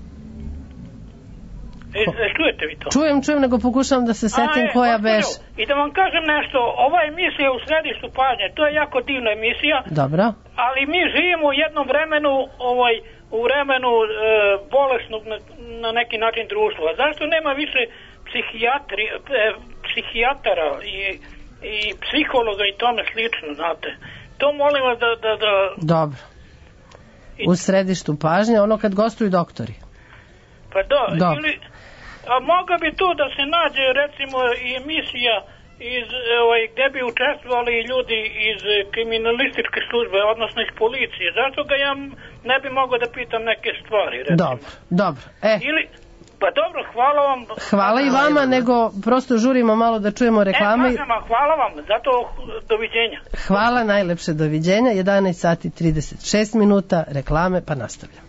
E, e, čujete vi to? Čujem, čujem, nego pokušavam da se setim A, e, koja gospođo, beš. I da vam kažem nešto, ova emisija u središtu pažnje, to je jako divna emisija, Dobro. ali mi živimo u jednom vremenu, ovaj, u vremenu e, bolesnog na, na neki način društva. Zašto nema više psihijatri, e, psihijatara i, i psihologa i tome slično, znate? To molim vas da... da, da Dobro. U središtu pažnje, ono kad gostuju doktori. pa da, Dobro. ili... A mogla bi tu da se nađe recimo i emisija iz, ovaj, gdje bi učestvovali i ljudi iz eh, kriminalističke službe, odnosno iz policije. Zašto ga ja m- ne bi mogao da pitam neke stvari, recimo. Dobro, dobro. E, Ili, pa dobro, hvala vam. hvala i vama, nego prosto žurimo malo da čujemo reklame. E, kažem vam, hvala vam, zato doviđenja. Hvala, najlepše doviđenja. jedanaest sati trideset šest minuta, reklame, pa nastavljamo.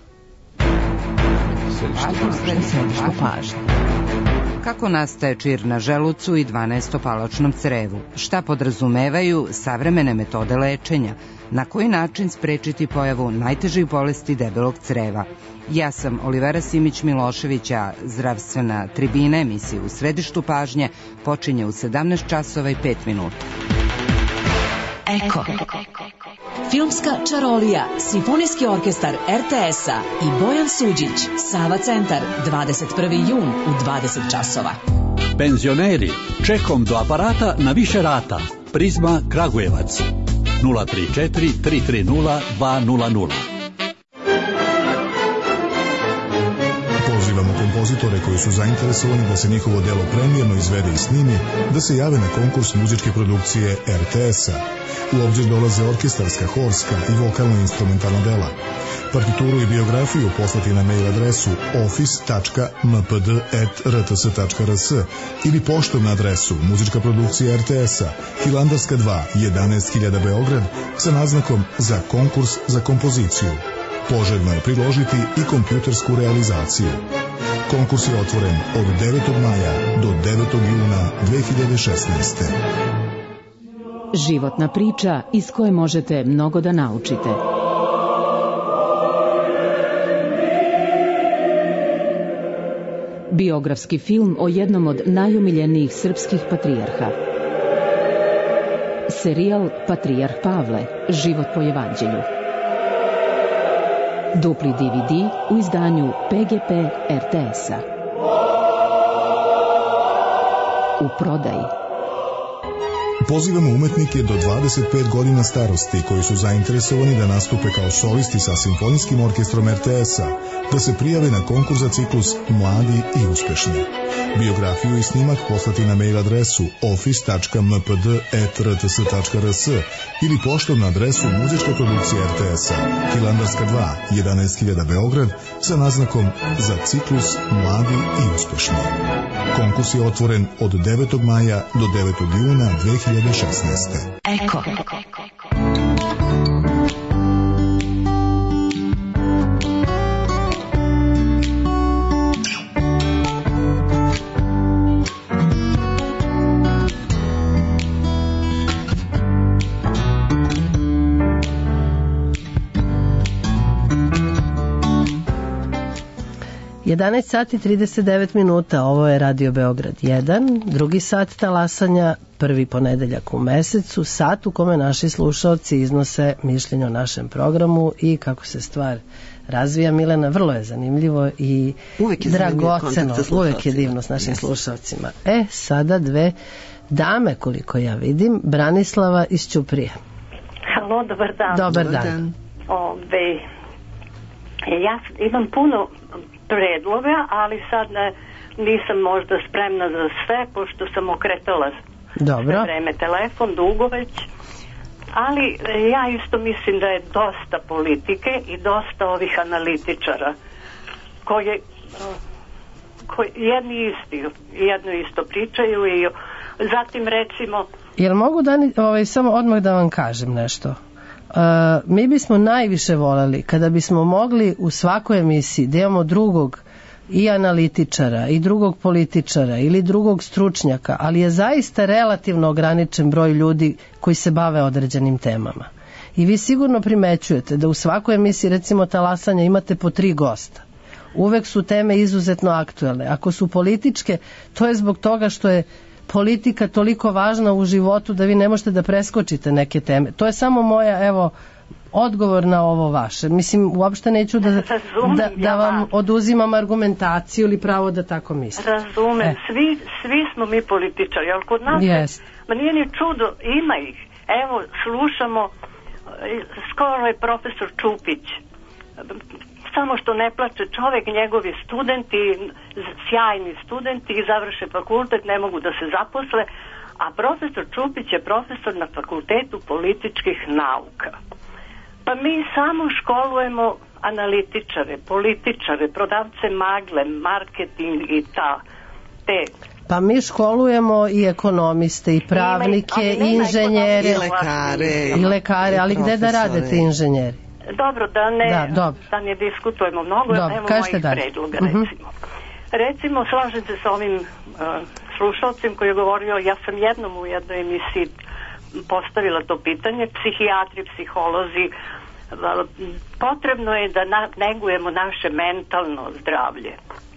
Središtu pažnje. Kako nastaje čir na želucu i dvanaestopalačnom crevu? Šta podrazumevaju savremene metode lečenja? Na koji način sprečiti pojavu najtežih bolesti debelog creva? Ja sam Olivera Simić-Milošević, a zdravstvena tribina emisije u središtu pažnje počinje u sedamnaest časova i pet minuta. Eko. Filmska čarolija, Simfonijski orkestar er te es-a i Bojan Suđić, Sava centar, dvadeset prvi jun u dvadeset časova. Penzioneri, čekom do aparata na više rata. Prizma Kragujevac. nula tri četiri tri tri nula dva nula nula. Pozivamo kompozitore koji su zainteresovani da se njihovo delo premijerno izvede i snimi, da se jave na konkurs muzičke produkcije er te es-a. U obzir dolaze orkestarska, horska i vokalno-instrumentalna dela. Partituru i biografiju poslati na mail adresu office tačka m p d at r t s tačka r s ili poštom na adresu muzička produkcija er te es-a, Hilandarska dva, jedanaest hiljada Beograd, sa naznakom za konkurs za kompoziciju. Poželjno je priložiti i kompjutersku realizaciju. Konkurs je otvoren od devetog maja do devetog juna dve hiljade šesnaeste. Životna priča iz koje možete mnogo da naučite. Biografski film o jednom od najumiljenijih srpskih patrijarha. Serijal Patrijarh Pavle, život po evanđelju. Dupli de ve de u izdanju pe ge pe er te es-a. U prodaji. Pozivamo umetnike do dvadeset pet godina starosti koji su zainteresovani da nastupe kao solisti sa Simfonijskim orkestrom er te es-a, da se prijave na konkurs za ciklus Mladi i uspešni. Biografiju i snimak poslati na mail adresu office tačka m p d at r t s tačka r s ili poštom na adresu muzička produkcija er te es-a, Hilandarska dva, jedanaest hiljada Beograd, sa naznakom za ciklus Mladi i uspešni. Konkurs je otvoren od devetog maja do devetog juna dve hiljade šesnaeste. Eko. jedanaest sati trideset devet minuta, ovo je Radio Beograd jedan, drugi sat talasanja, prvi ponedeljak u mesecu, sat u kome naši slušalci iznose mišljenje o našem programu i kako se stvar razvija. Milena, vrlo je zanimljivo i uvek je dragoceno, uvek je divno s našim yes. slušalcima. E, sada dve dame, koliko ja vidim. Branislava iz Ćuprije. Halo, dobar dan. Dobar dan. Ove, ja imam puno predloga, ali sad ne, nisam možda spremna za sve, pošto sam okretala Dobro. sve vreme telefon, dugo već. Ali ja isto mislim da je dosta politike i dosta ovih analitičara koji, koji jedni isti, jedno isto pričaju i zatim recimo... Jel mogu da, ovaj, samo odmah da vam kažem nešto? Uh, mi bismo najviše voleli kada bismo mogli u svakoj emisiji da imamo drugog i analitičara i drugog političara ili drugog stručnjaka, ali je zaista relativno ograničen broj ljudi koji se bave određenim temama. I vi sigurno primećujete da u svakoj emisiji, recimo Talasanja, imate po tri gosta. Uvek su teme izuzetno aktuelne. Ako su političke, to je zbog toga što je politika toliko važna u životu da vi ne možete da preskočite neke teme. To je samo moja, evo, odgovor na ovo vaše. Mislim, uopšte neću da, da, da vam oduzimam argumentaciju ili pravo da tako mislim. Razumem. E. Svi, svi smo mi političari, ali kod nas yes. ma nije ni čudo, ima ih. Evo, slušamo, skoro je profesor Čupić, samo što ne plače čovek, njegovi studenti, sjajni studenti i završe fakultet, ne mogu da se zaposle, a profesor Čupić je profesor na fakultetu političkih nauka. Pa mi samo školujemo analitičare, političare, prodavce magle, marketing i ta, te... Pa mi školujemo i ekonomiste, i pravnike, i inženjere, i lekare, i lekare, ali gde da rade ti inženjeri? Dobro, da ne, da, dobro. da ne diskutujemo mnogo, dobro, evo mojih dalje. predloga, recimo. Uh-huh. Recimo, slažem se sa ovim uh, slušalcem koji je govorio, ja sam jednom u jednoj emisiji postavila to pitanje, psihijatri, psiholozi, potrebno je da na, negujemo naše mentalno zdravlje.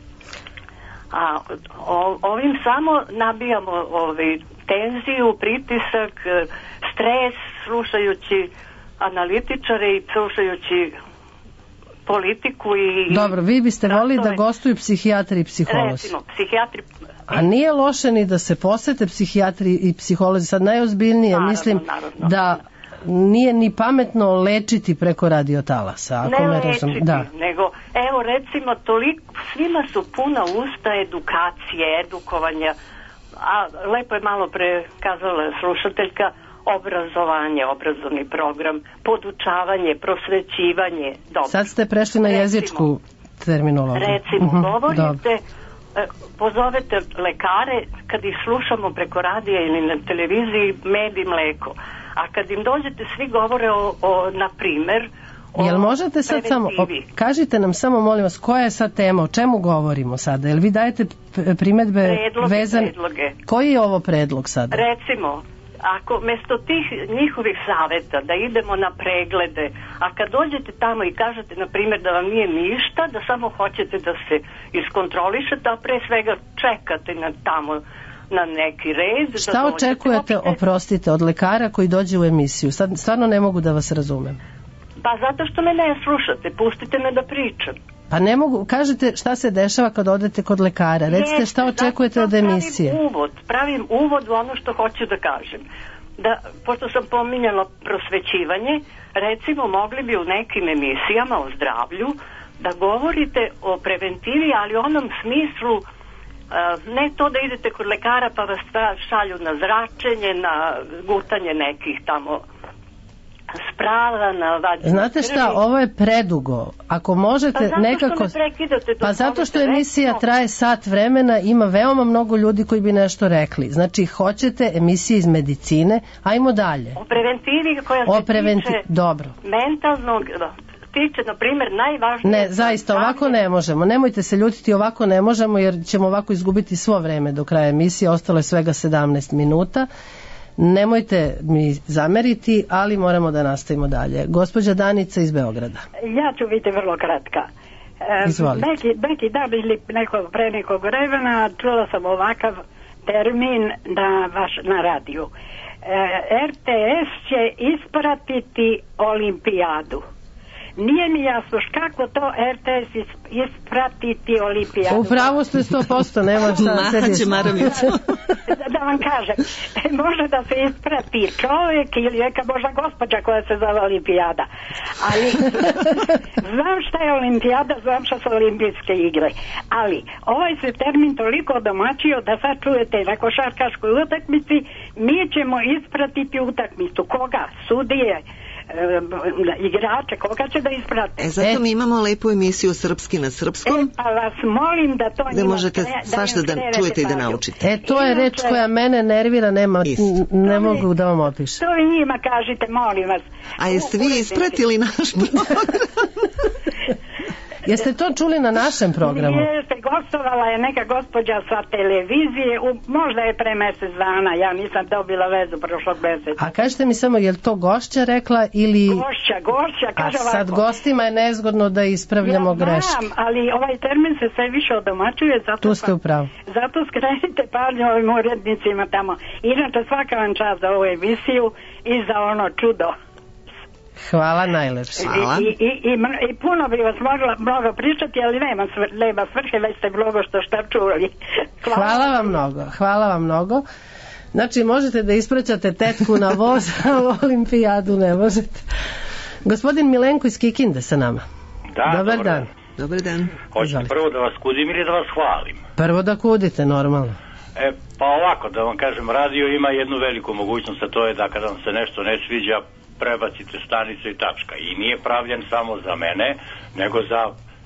A o, ovim samo nabijamo ovaj, tenziju, pritisak, stres, slušajući analitičare i slušajući politiku i... Dobro, vi biste volili da gostuju psihijatri i psiholozi. Recimo, psihijatri... A nije loše ni da se posete psihijatri i psiholozi, sad najozbiljnije, naravno, mislim naravno. da nije ni pametno lečiti preko radiotalasa. Ako ne me lečiti, razum... da. nego, evo recimo, toliko, svima su puna usta edukacije, edukovanja, a lepo je malo prekazala slušateljka, obrazovanje, obrazovni program, podučavanje, prosvećivanje. Dobro. Sad ste prešli na recimo, jezičku terminologiju. Recimo, uh-huh, govorite, dobro. pozovete lekare kad ih slušamo preko radija ili na televiziji med i mleko. A kad im dođete, svi govore o, o na primer, o Jel možete sad samo, o, kažite nam samo, molim vas, koja je sad tema, o čemu govorimo sada? Jel vi dajete primedbe predloge, vezan... predloge. Koji je ovo predlog sada? Recimo, ako mesto tih njihovih saveta da idemo na preglede, a kad dođete tamo i kažete, na primjer, da vam nije ništa, da samo hoćete da se iskontrolišete, a pre svega čekate na tamo na neki red. Šta da očekujete, opšte... oprostite, od lekara koji dođe u emisiju? Sad stvarno ne mogu da vas razumem. Pa zato što me ne slušate, pustite me da pričam. Pa ne mogu, kažete šta se dešava kad odete kod lekara, recite šta očekujete od emisije. Pravim uvod, pravim uvod u ono što hoću da kažem. Da, pošto sam pominjala prosvećivanje, recimo mogli bi u nekim emisijama o zdravlju da govorite o preventivi, ali u onom smislu Uh, ne to da idete kod lekara pa vas šalju na zračenje, na gutanje nekih tamo sprava, na vađenje. Znate šta, ovo je predugo. Ako možete pa nekako... Pa zato što emisija recimo... traje sat vremena, ima veoma mnogo ljudi koji bi nešto rekli. Znači, hoćete emisije iz medicine, ajmo dalje. O preventivi koja se o preventi... tiče Dobro. mentalnog... tiče, na primjer, najvažnije... Ne, zaista, ovako ne možemo. Nemojte se ljutiti, ovako ne možemo, jer ćemo ovako izgubiti svo vreme do kraja emisije. Ostalo je svega sedamnaest minuta. Nemojte mi zameriti, ali moramo da nastavimo dalje. Gospođa Danica iz Beograda. Ja ću biti vrlo kratka. Izvolite. Neki, neki dan ili neko, pre nekog vremena čula sam ovakav termin na, vaš, na radiju. R T S će ispratiti olimpijadu. nije mi jasno kako to R T S ispratiti olimpijadu. Upravo ste sto posto, nema šta Mahaće maramicu. da, da vam kažem, može da se isprati čovjek ili neka možda gospođa koja se zove olimpijada, ali znam šta je olimpijada, znam šta su olimpijske igre, ali ovaj se termin toliko domaćio da sad čujete na košarkaškoj utakmici, mi ćemo ispratiti utakmicu. Koga? Sudije, igrače, koga će da isprate? E, zato mi imamo lepu emisiju Srpski na srpskom. E, pa vas molim da to da njima možete kre, svašta da, da čujete i da naučite. E, to je reč koja mene nervira, nema, ne mogu da vam opišem. To i njima kažite, molim vas. A jeste vi ispratili naš program? Jeste to čuli na našem programu? Jeste, gostovala je neka gospođa sa televizije, u, možda je pre mjesec dana, ja nisam dobila vezu prošlog mjeseca. A kažete mi samo, je li to gošća rekla ili... Gošća, gošća, kaže ovako. A sad gostima je nezgodno da ispravljamo ja greške. znam, ali ovaj termin se sve više odomaćuje, zato, tu ste u pravu. Zato skrenite pažnju ovim urednicima tamo. Inače, svaka vam čast za ovu emisiju i za ono čudo. Hvala najlepše. Hvala. I, i, i, i puno bi vas mogla mnogo pričati, ali nema, svr, nema svrhe, već ste mnogo što šta čuli. Hvala. Hvala vam mnogo, hvala vam mnogo. Znači, možete da ispraćate tetku na voz, a u olimpijadu ne možete. Gospodin Milenko iz Kikinde sa nama. Da, dobar dan. Dobar dan. Hoćete prvo da vas kudim ili da vas hvalim? Prvo da kudite, normalno. E, pa ovako, da vam kažem, radio ima jednu veliku mogućnost, a to je da kada vam se nešto ne sviđa, prebacite stanicu i tačka. I nije pravljen samo za mene, nego za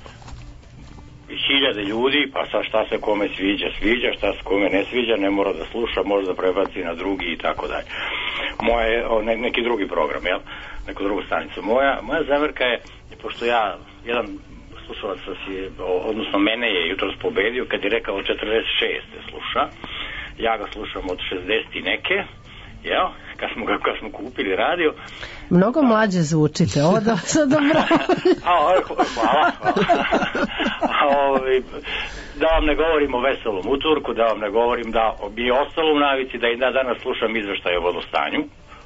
hiljade ljudi, pa sad šta se kome sviđa, sviđa, šta se kome ne sviđa, ne mora da sluša, može da prebaci na drugi i tako dalje. Moje, ne, neki drugi program, jel? Neku drugu stanicu. Moja, moja zamerka je, pošto ja, jedan slušalac si, odnosno mene je jutros pobedio kad je rekao četrdeset šest sluša, ja ga slušam od šezdeset i neke, jel? Kad smo, kad smo kupili radio. Mnogo mlađe zvučite, ovo da sad dobro. Hvala, hvala. Da vam ne govorim o veselom utorku, da vam ne govorim da bi ostalo u navici da i da danas slušam izveštaje o vodostanju.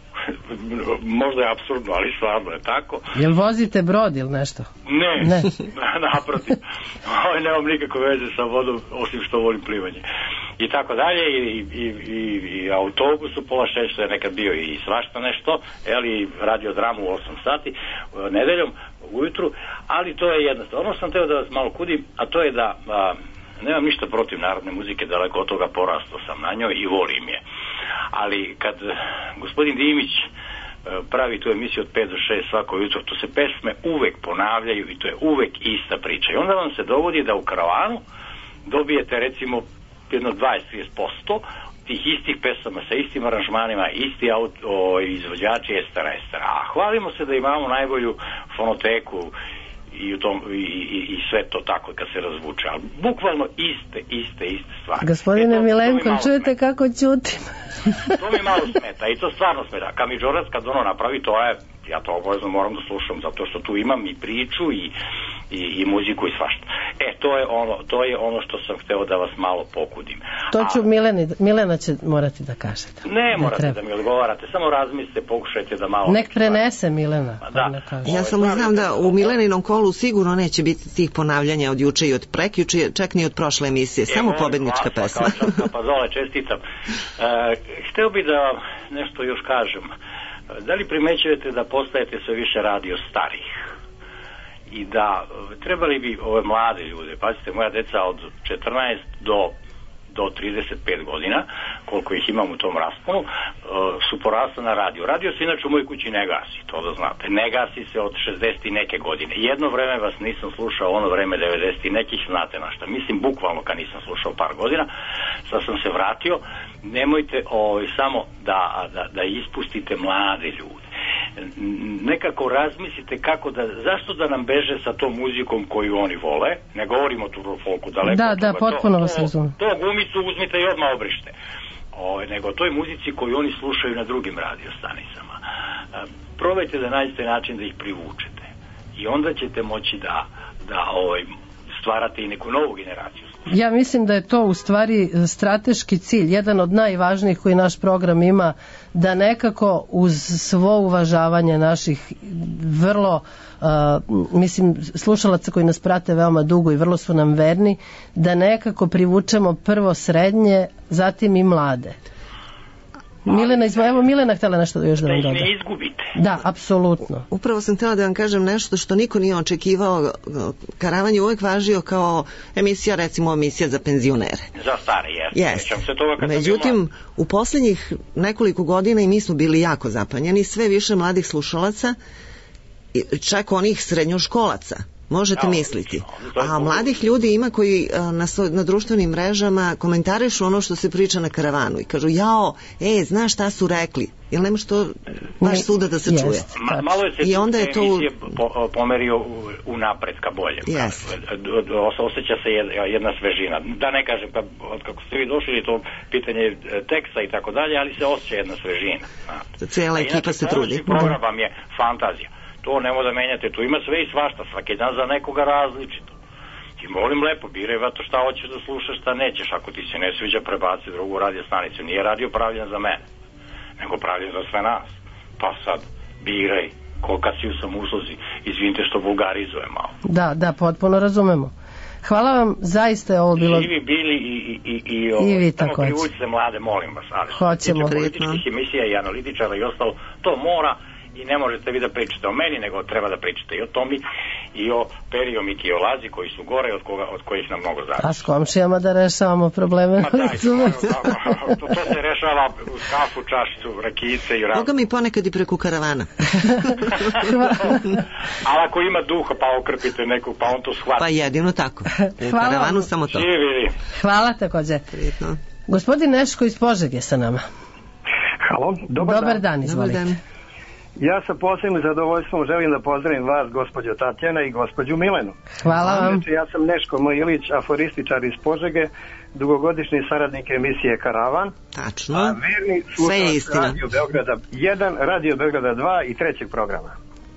Možda je apsurdno, ali stvarno je tako. Jel vozite brod ili nešto? Ne, ne. Naprotiv. Ovo nemam nikakve veze sa vodom, osim što volim plivanje. I tako dalje, i, i, i, i autobus u pola šest, što je nekad bio i svašta nešto, eli radio dramu u osam sati, nedeljom, ujutru, ali to je jednostavno. Ono sam teo da vas malo kudim, a to je da a, nemam ništa protiv narodne muzike, daleko od toga porastao sam na njoj i volim je. Ali kad gospodin Dimić pravi tu emisiju od pet do šest svako jutro, tu se pesme uvek ponavljaju i to je uvek ista priča. I onda vam se dogodi da u karavanu dobijete recimo jedno dvadeset do trideset posto tih istih pesama sa istim aranžmanima, isti auto, izvođači estera, estera. A hvalimo se da imamo najbolju fonoteku i, u tom, i, i, i sve to tako kad se razvuče. Ali bukvalno iste, iste, iste stvari. Gospodine e, to, Milenko, to čujete smeta. Kako ćutim? To mi malo smeta i to stvarno smeta. Kamidžorac kad ono napravi, to je, ja to obavezno moram da slušam, zato što tu imam i priču i, i, i muziku i svašta. E, to je ono, to je ono što sam hteo da vas malo pokudim. To ću, A, Mileni, Milena će morati da kažete. Ne, ne morate treba. Da mi odgovarate, samo razmislite, pokušajte da malo... Nek prenese Milena. Da. Ja samo znam da u Mileninom kolu sigurno neće biti tih ponavljanja od juče i od prekjuče, čak ni od prošle emisije, samo e, pobednička hvala, pesma. Hvala, pa zole, čestitam. E, hteo bi da nešto još kažem. Da li primećujete da postajete sve više radio starih? I da trebali bi ove mlade ljude, pazite, moja deca od četrnaest do do trideset pet godina, koliko ih imam u tom rasponu, su porasla na radio. Radio se inače u mojoj kući ne gasi, to da znate. Ne gasi se od šezdeset i neke godine. Jedno vreme vas nisam slušao, ono vreme devedeset i nekih, znate na šta. Mislim, bukvalno kad nisam slušao par godina, sad sam se vratio. Nemojte ovaj, samo da, da, da ispustite mlade ljude. Nekako razmislite kako da, zašto da nam beže sa tom muzikom koju oni vole, ne govorimo o turbofolku, daleko da, od da, toga, potpuno to, vas razumem. To, to gumicu uzmite i odmah obrište. O, nego toj muzici koju oni slušaju na drugim radiostanicama. Probajte da nađete način da ih privučete. I onda ćete moći da, da ovaj, stvarate i neku novu generaciju. Ja mislim da je to u stvari strateški cilj, jedan od najvažnijih koji naš program ima, da nekako uz svo uvažavanje naših vrlo, uh, mislim, slušalaca koji nas prate veoma dugo i vrlo su nam verni, da nekako privučemo prvo srednje, zatim i mlade. Milena, izvo, evo Milena htjela nešto još da vam doda. Da ih ne izgubite. Da, apsolutno. Upravo sam htjela da vam kažem nešto što niko nije očekivao. Karavan je uvek važio kao emisija, recimo emisija za penzionere. Za stare, jeste. Yes. Se toga kad Međutim, u posljednjih nekoliko godina i mi smo bili jako zapanjeni, sve više mladih slušalaca, čak onih srednjoškolaca. Možete misliti. A mladih ljudi ima koji na, na društvenim mrežama komentarišu ono što se priča na karavanu i kažu, jao, e, znaš šta su rekli? Jel nema što baš suda da se yes, čuje? Ma, malo je se I onda je to po, pomerio u, u napred ka bolje. Yes. Osjeća se jedna svežina. Da ne kažem, pa, od kako ste vi došli, to pitanje teksta i tako dalje, ali se osjeća jedna svežina. Cijela ekipa se trudi. Program vam je fantazija. To nemo da menjate, tu ima sve i svašta, svaki dan za nekoga različito. Ti molim lepo, biraj vato šta hoćeš da slušaš, šta nećeš, ako ti se ne sviđa, prebaci drugu radio stanicu. Nije radio pravljen za mene, nego pravljen za sve nas. Pa sad, biraj, kolika si u samuslozi, izvinite što vulgarizuje malo. Da, da, potpuno razumemo. Hvala vam, zaista je ovo bilo... Živi bili i, i, i, i, ovo, I vi samo privučite mlade, molim vas. Ali, hoćemo. Političkih emisija i analitičara i ostalo, to mora... I ne možete vi da pričate o meni, nego treba da pričate i o Tomi, i o Periju, Miki i o Lazi, koji su gore, od, koga, od kojih nam mnogo zavisi. A s komšijama da rešavamo probleme? Ma daj, to, to se rešava uz kafu, čašicu, rakijice i rad. Boga mi ponekad i preko karavana. Ali ako ima duha, pa okrpite neku, pa on to shvati. Pa jedino tako. U Hvala karavanu samo to. Živi. Hvala također. Prijetno. Gospodin Neško iz Požege sa nama. Halo, dobar, dobar dan. dan. Izvolite. Dobar dan. Ja sa posebnim zadovoljstvom želim da pozdravim vas, gospođo Tatjana i gospođu Milenu. Hvala vam. Znači, ja sam Neško Mojilić, aforističar iz Požege, dugogodišnji saradnik emisije Karavan. Tačno. A verni slušalac Radio Beograda jedan, Radio Beograda dva i trećeg programa.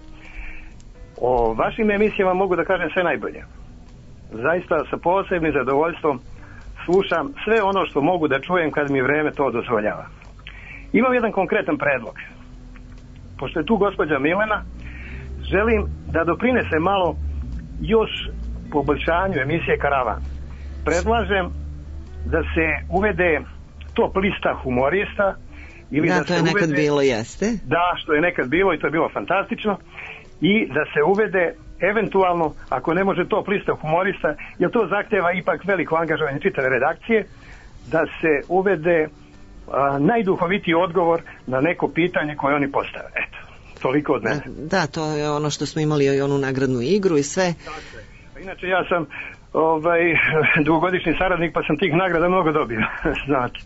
O vašim emisijama mogu da kažem sve najbolje. Zaista sa posebnim zadovoljstvom slušam sve ono što mogu da čujem kad mi vreme to dozvoljava. Imam jedan konkretan predlog. Pošto je tu gospođa Milena, želim da doprinese malo još poboljšanju emisije Karavan. Predlažem da se uvede top lista humorista. Ili da, da to se je nekad uvede, bilo, jeste. Da, što je nekad bilo i to je bilo fantastično. I da se uvede eventualno, ako ne može top lista humorista, jer to zahtjeva ipak veliko angažovanje čitave redakcije, da se uvede a, najduhovitiji odgovor na neko pitanje koje oni postave. Eto, toliko od mene. Da, da, to je ono što smo imali i onu nagradnu igru i sve. Dakle, inače ja sam ovaj, dugogodišnji saradnik, pa sam tih nagrada mnogo dobio, znate.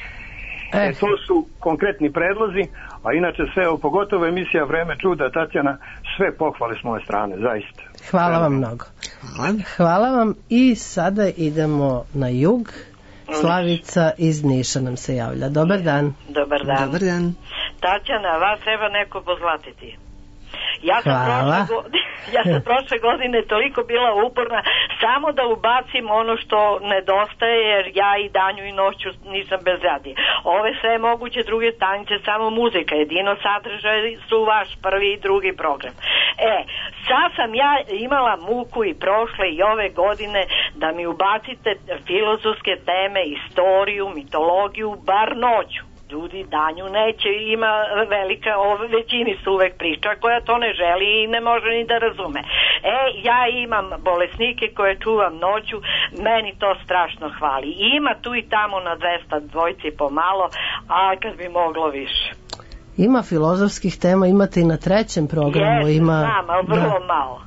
E, to su konkretni predlozi, a inače sve, pogotovo emisija Vreme čuda, Tatjana, sve pohvale s moje strane, zaista. Hvala vam mnogo. Hvala. Hvala vam i sada idemo na jug. Slavica iz Niša nam se javlja. Dobar dan. Dobar dan. Dobar dan. Tatjana, vas treba neko pozlatiti. Ja sam, Hvala. prošle godine, ja sam prošle godine toliko bila uporna samo da ubacim ono što nedostaje, jer ja i danju i noću nisam bez radija. Ove sve moguće druge stanice, samo muzika, jedino sadržaj su vaš prvi i drugi program. E, sad sam ja imala muku i prošle i ove godine da mi ubacite filozofske teme, istoriju, mitologiju, bar noću. Ljudi danju neće, ima velika, o većini su uvek priča koja to ne želi i ne može ni da razume. E, ja imam bolesnike koje čuvam noću, meni to strašno hvali. Ima tu i tamo na dvesta dvojci pomalo, a kad bi moglo više. Ima filozofskih tema, imate i na trećem programu. Jeste, ima... znam, ali vrlo da. malo.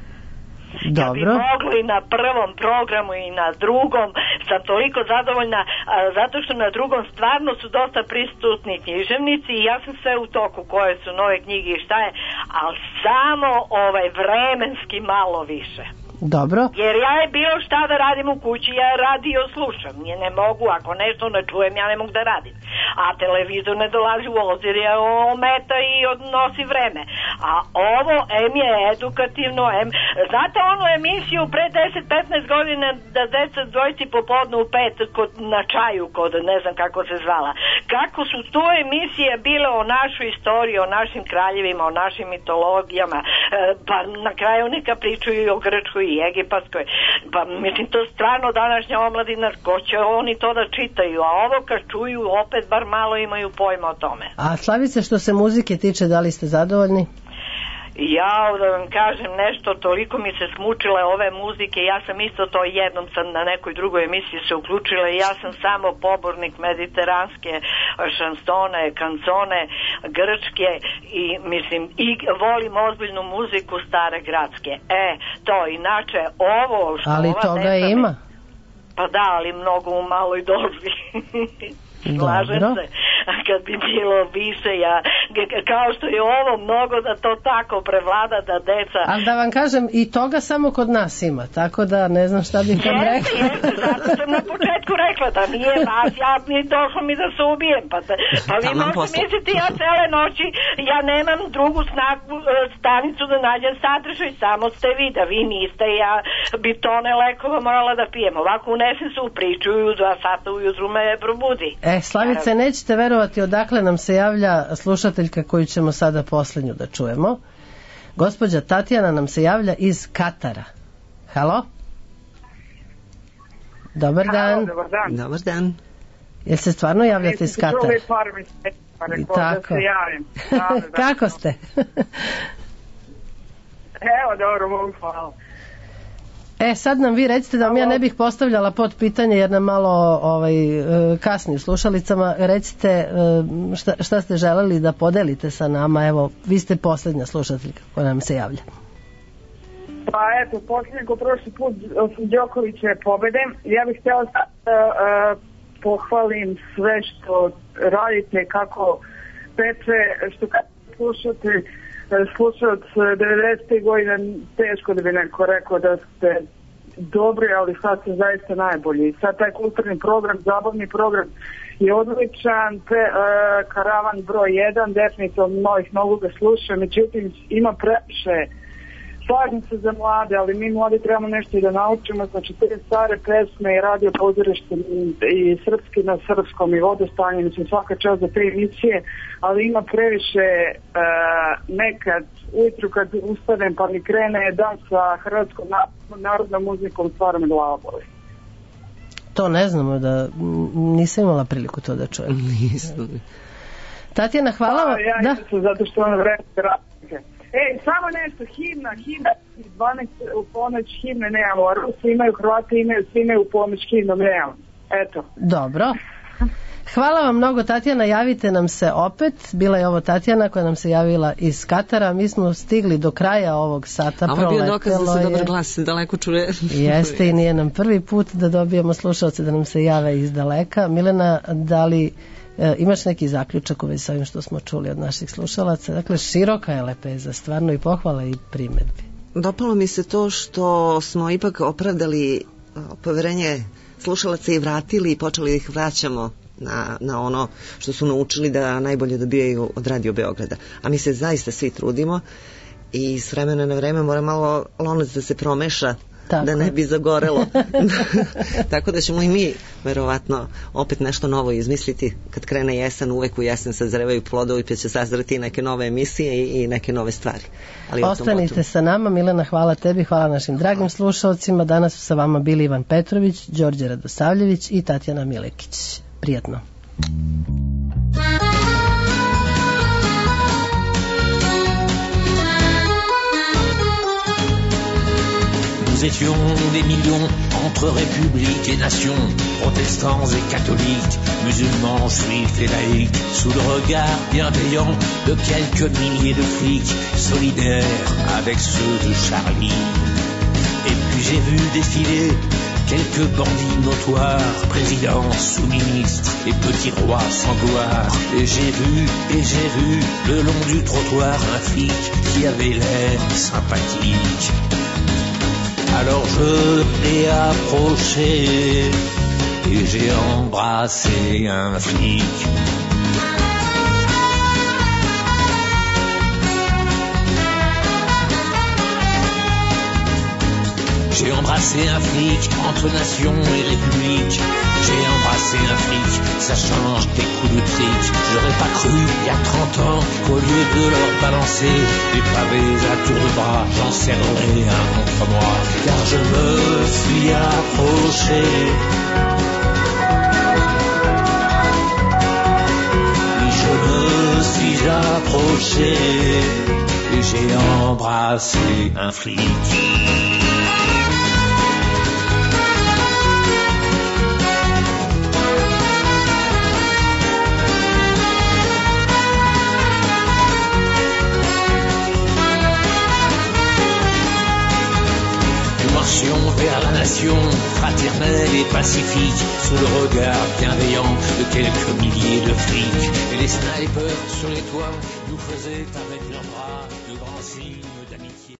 Dobro. Ja bi mogla i na prvom programu i na drugom, sam toliko zadovoljna, a, zato što na drugom stvarno su dosta prisutni književnici i ja sam sve u toku koje su nove knjige i šta je, ali samo ovaj vremenski malo više. Dobro. Jer ja je bilo šta da radim u kući, ja radio slušam, je ne mogu, ako nešto ne čujem, ja ne mogu da radim. A televizor ne dolazi u obzir, je ometa i odnosi vreme. A ovo, em je edukativno, em... Znate onu emisiju pre deset petnaest godina da deca dvojici popodne u pet kod, na čaju, kod ne znam kako se zvala. Kako su tu emisije bile o našoj istoriji, o našim kraljevima, o našim mitologijama, e, pa na kraju neka pričaju i o Grčkoj i Egipatskoj. Pa mislim, to strano današnja omladina, ko će oni to da čitaju, a ovo kad čuju opet bar malo imaju pojma o tome. A Slavice, što se muzike tiče, da li ste zadovoljni? Ja da vam kažem nešto, toliko mi se smučile ove muzike, ja sam isto to jednom sam na nekoj drugoj emisiji se uključila i ja sam samo pobornik mediteranske šansone, kancone, grčke i mislim i volim ozbiljnu muziku stare gradske. E, to inače ovo što ali ova toga deca ima. Mi, pa da, ali mnogo u maloj dozi. Slažem se, kad bi bilo više, ja, kao što je ovo mnogo da to tako prevlada da deca... Ali da vam kažem, i toga samo kod nas ima, tako da ne znam šta bih vam rekla. Jeste, jeste, zato sam na početku rekla da nije vas, ja mi došlo mi da se ubijem, pa, da, pa vi možete misliti ja cele noći, ja nemam drugu snagu, stanicu da nađem sadržaj, samo ste vi, da vi niste, ja bi tone lekova morala da pijem, ovako unesem se u priču i u dva sata ujutru me probudi. E, Slavice, nećete verovati odakle nam se javlja slušateljka koju ćemo sada poslednju da čujemo. Gospođa Tatjana nam se javlja iz Katara. Halo? Dobar dan. Halo, dobar dan. Dobar dan. Jel se stvarno javljate iz Katara? Čuli par mjeseci, pa rekao da se javim. Da, da. Kako ste? Evo, dobro, mogu, hvala. E, sad nam vi recite da vam ja ne bih postavljala pod pitanje jer nam malo ovaj, kasni u slušalicama. Recite šta, šta ste želeli da podelite sa nama. Evo, vi ste posljednja slušateljka koja nam se javlja. Pa eto, posljednji ko prošli put Đokovića je pobede. Ja bih htjela da uh, pohvalim sve što radite, kako peče, što kako slušate slušat devedesetih godina, teško da bi neko rekao da ste dobri, ali sad ste zaista najbolji. Sad taj kulturni program, zabavni program je odličan, pe, uh, karavan broj jedan, definitivno mnogih mogu ga slušati, međutim ima previše. Slažem se za mlade, ali mi mladi trebamo nešto i da naučimo, znači te stare pesme i radio pozorište i srpski na srpskom i vodostanje, mislim svaka čast za te emisije, ali ima previše uh, nekad ujutru kad ustanem pa mi krene dan sa hrvatskom narodnom muzikom, stvarno me glava boli. To ne znamo, da nisam imala priliku to da čujem. Nisam. Tatjana, hvala vam. Pa, ja da. nisam zato što ono vreme radite. E, samo nešto, himna, himna, dvanaest u ponoć himne nemamo, a Rusi imaju, Hrvati imaju, svi imaju u ponoć himnom nemamo. Eto. Dobro. Hvala vam mnogo, Tatjana, javite nam se opet. Bila je ovo Tatjana koja nam se javila iz Katara. Mi smo stigli do kraja ovog sata. A ovo je bio dokaz da se dobar glas daleko čuje. Jeste i nije nam prvi put da dobijemo slušalce da nam se jave iz daleka. Milena, da li e, imaš neki zaključak u vezi sa ovim što smo čuli od naših slušalaca? Dakle, široka je lepeza, stvarno i pohvala i primedbi. Dopalo mi se to što smo ipak opravdali poverenje slušalaca i vratili i počeli ih vraćamo na, na ono što su naučili da najbolje dobijaju od Radio Beograda. A mi se zaista svi trudimo i s vremena na vreme mora malo lonac da se promeša. Tako. Da ne bi zagorelo. Tako da ćemo i mi verovatno opet nešto novo izmisliti. Kad krene jesen, uvek u jesen sazrevaju plodovi, pa će sazreti neke nove emisije i, i neke nove stvari. Ali ostanite sa nama. Milena, hvala tebi, hvala našim dragim slušalcima. Danas su sa vama bili Ivan Petrović, Đorđe Radosavljević i Tatjana Milekić. Prijatno. Nous étions des millions entre républiques et nations, protestants et catholiques, musulmans, juifs et laïcs, sous le regard bienveillant de quelques milliers de flics, solidaires avec ceux de Charlie. Et puis j'ai vu défiler quelques bandits notoires, présidents, sous-ministres et petits rois sans gloire. Et j'ai vu, et j'ai vu, le long du trottoir un flic qui avait l'air sympathique. Alors je l'ai approché et j'ai embrassé un flic. J'ai embrassé un flic entre nation et république. J'ai embrassé un flic, ça change des coups de trick. J'aurais pas cru il y a trente ans qu'au lieu de leur balancer des pavés à tour de bras, j'en serrerais un contre moi. Car je me suis approché. Je me suis approché et j'ai embrassé un flic. Vers la nation fraternelle et pacifique, sous le regard bienveillant de quelques milliers de flics. Et les snipers sur les toits nous faisaient avec leurs bras de grands signes d'amitié.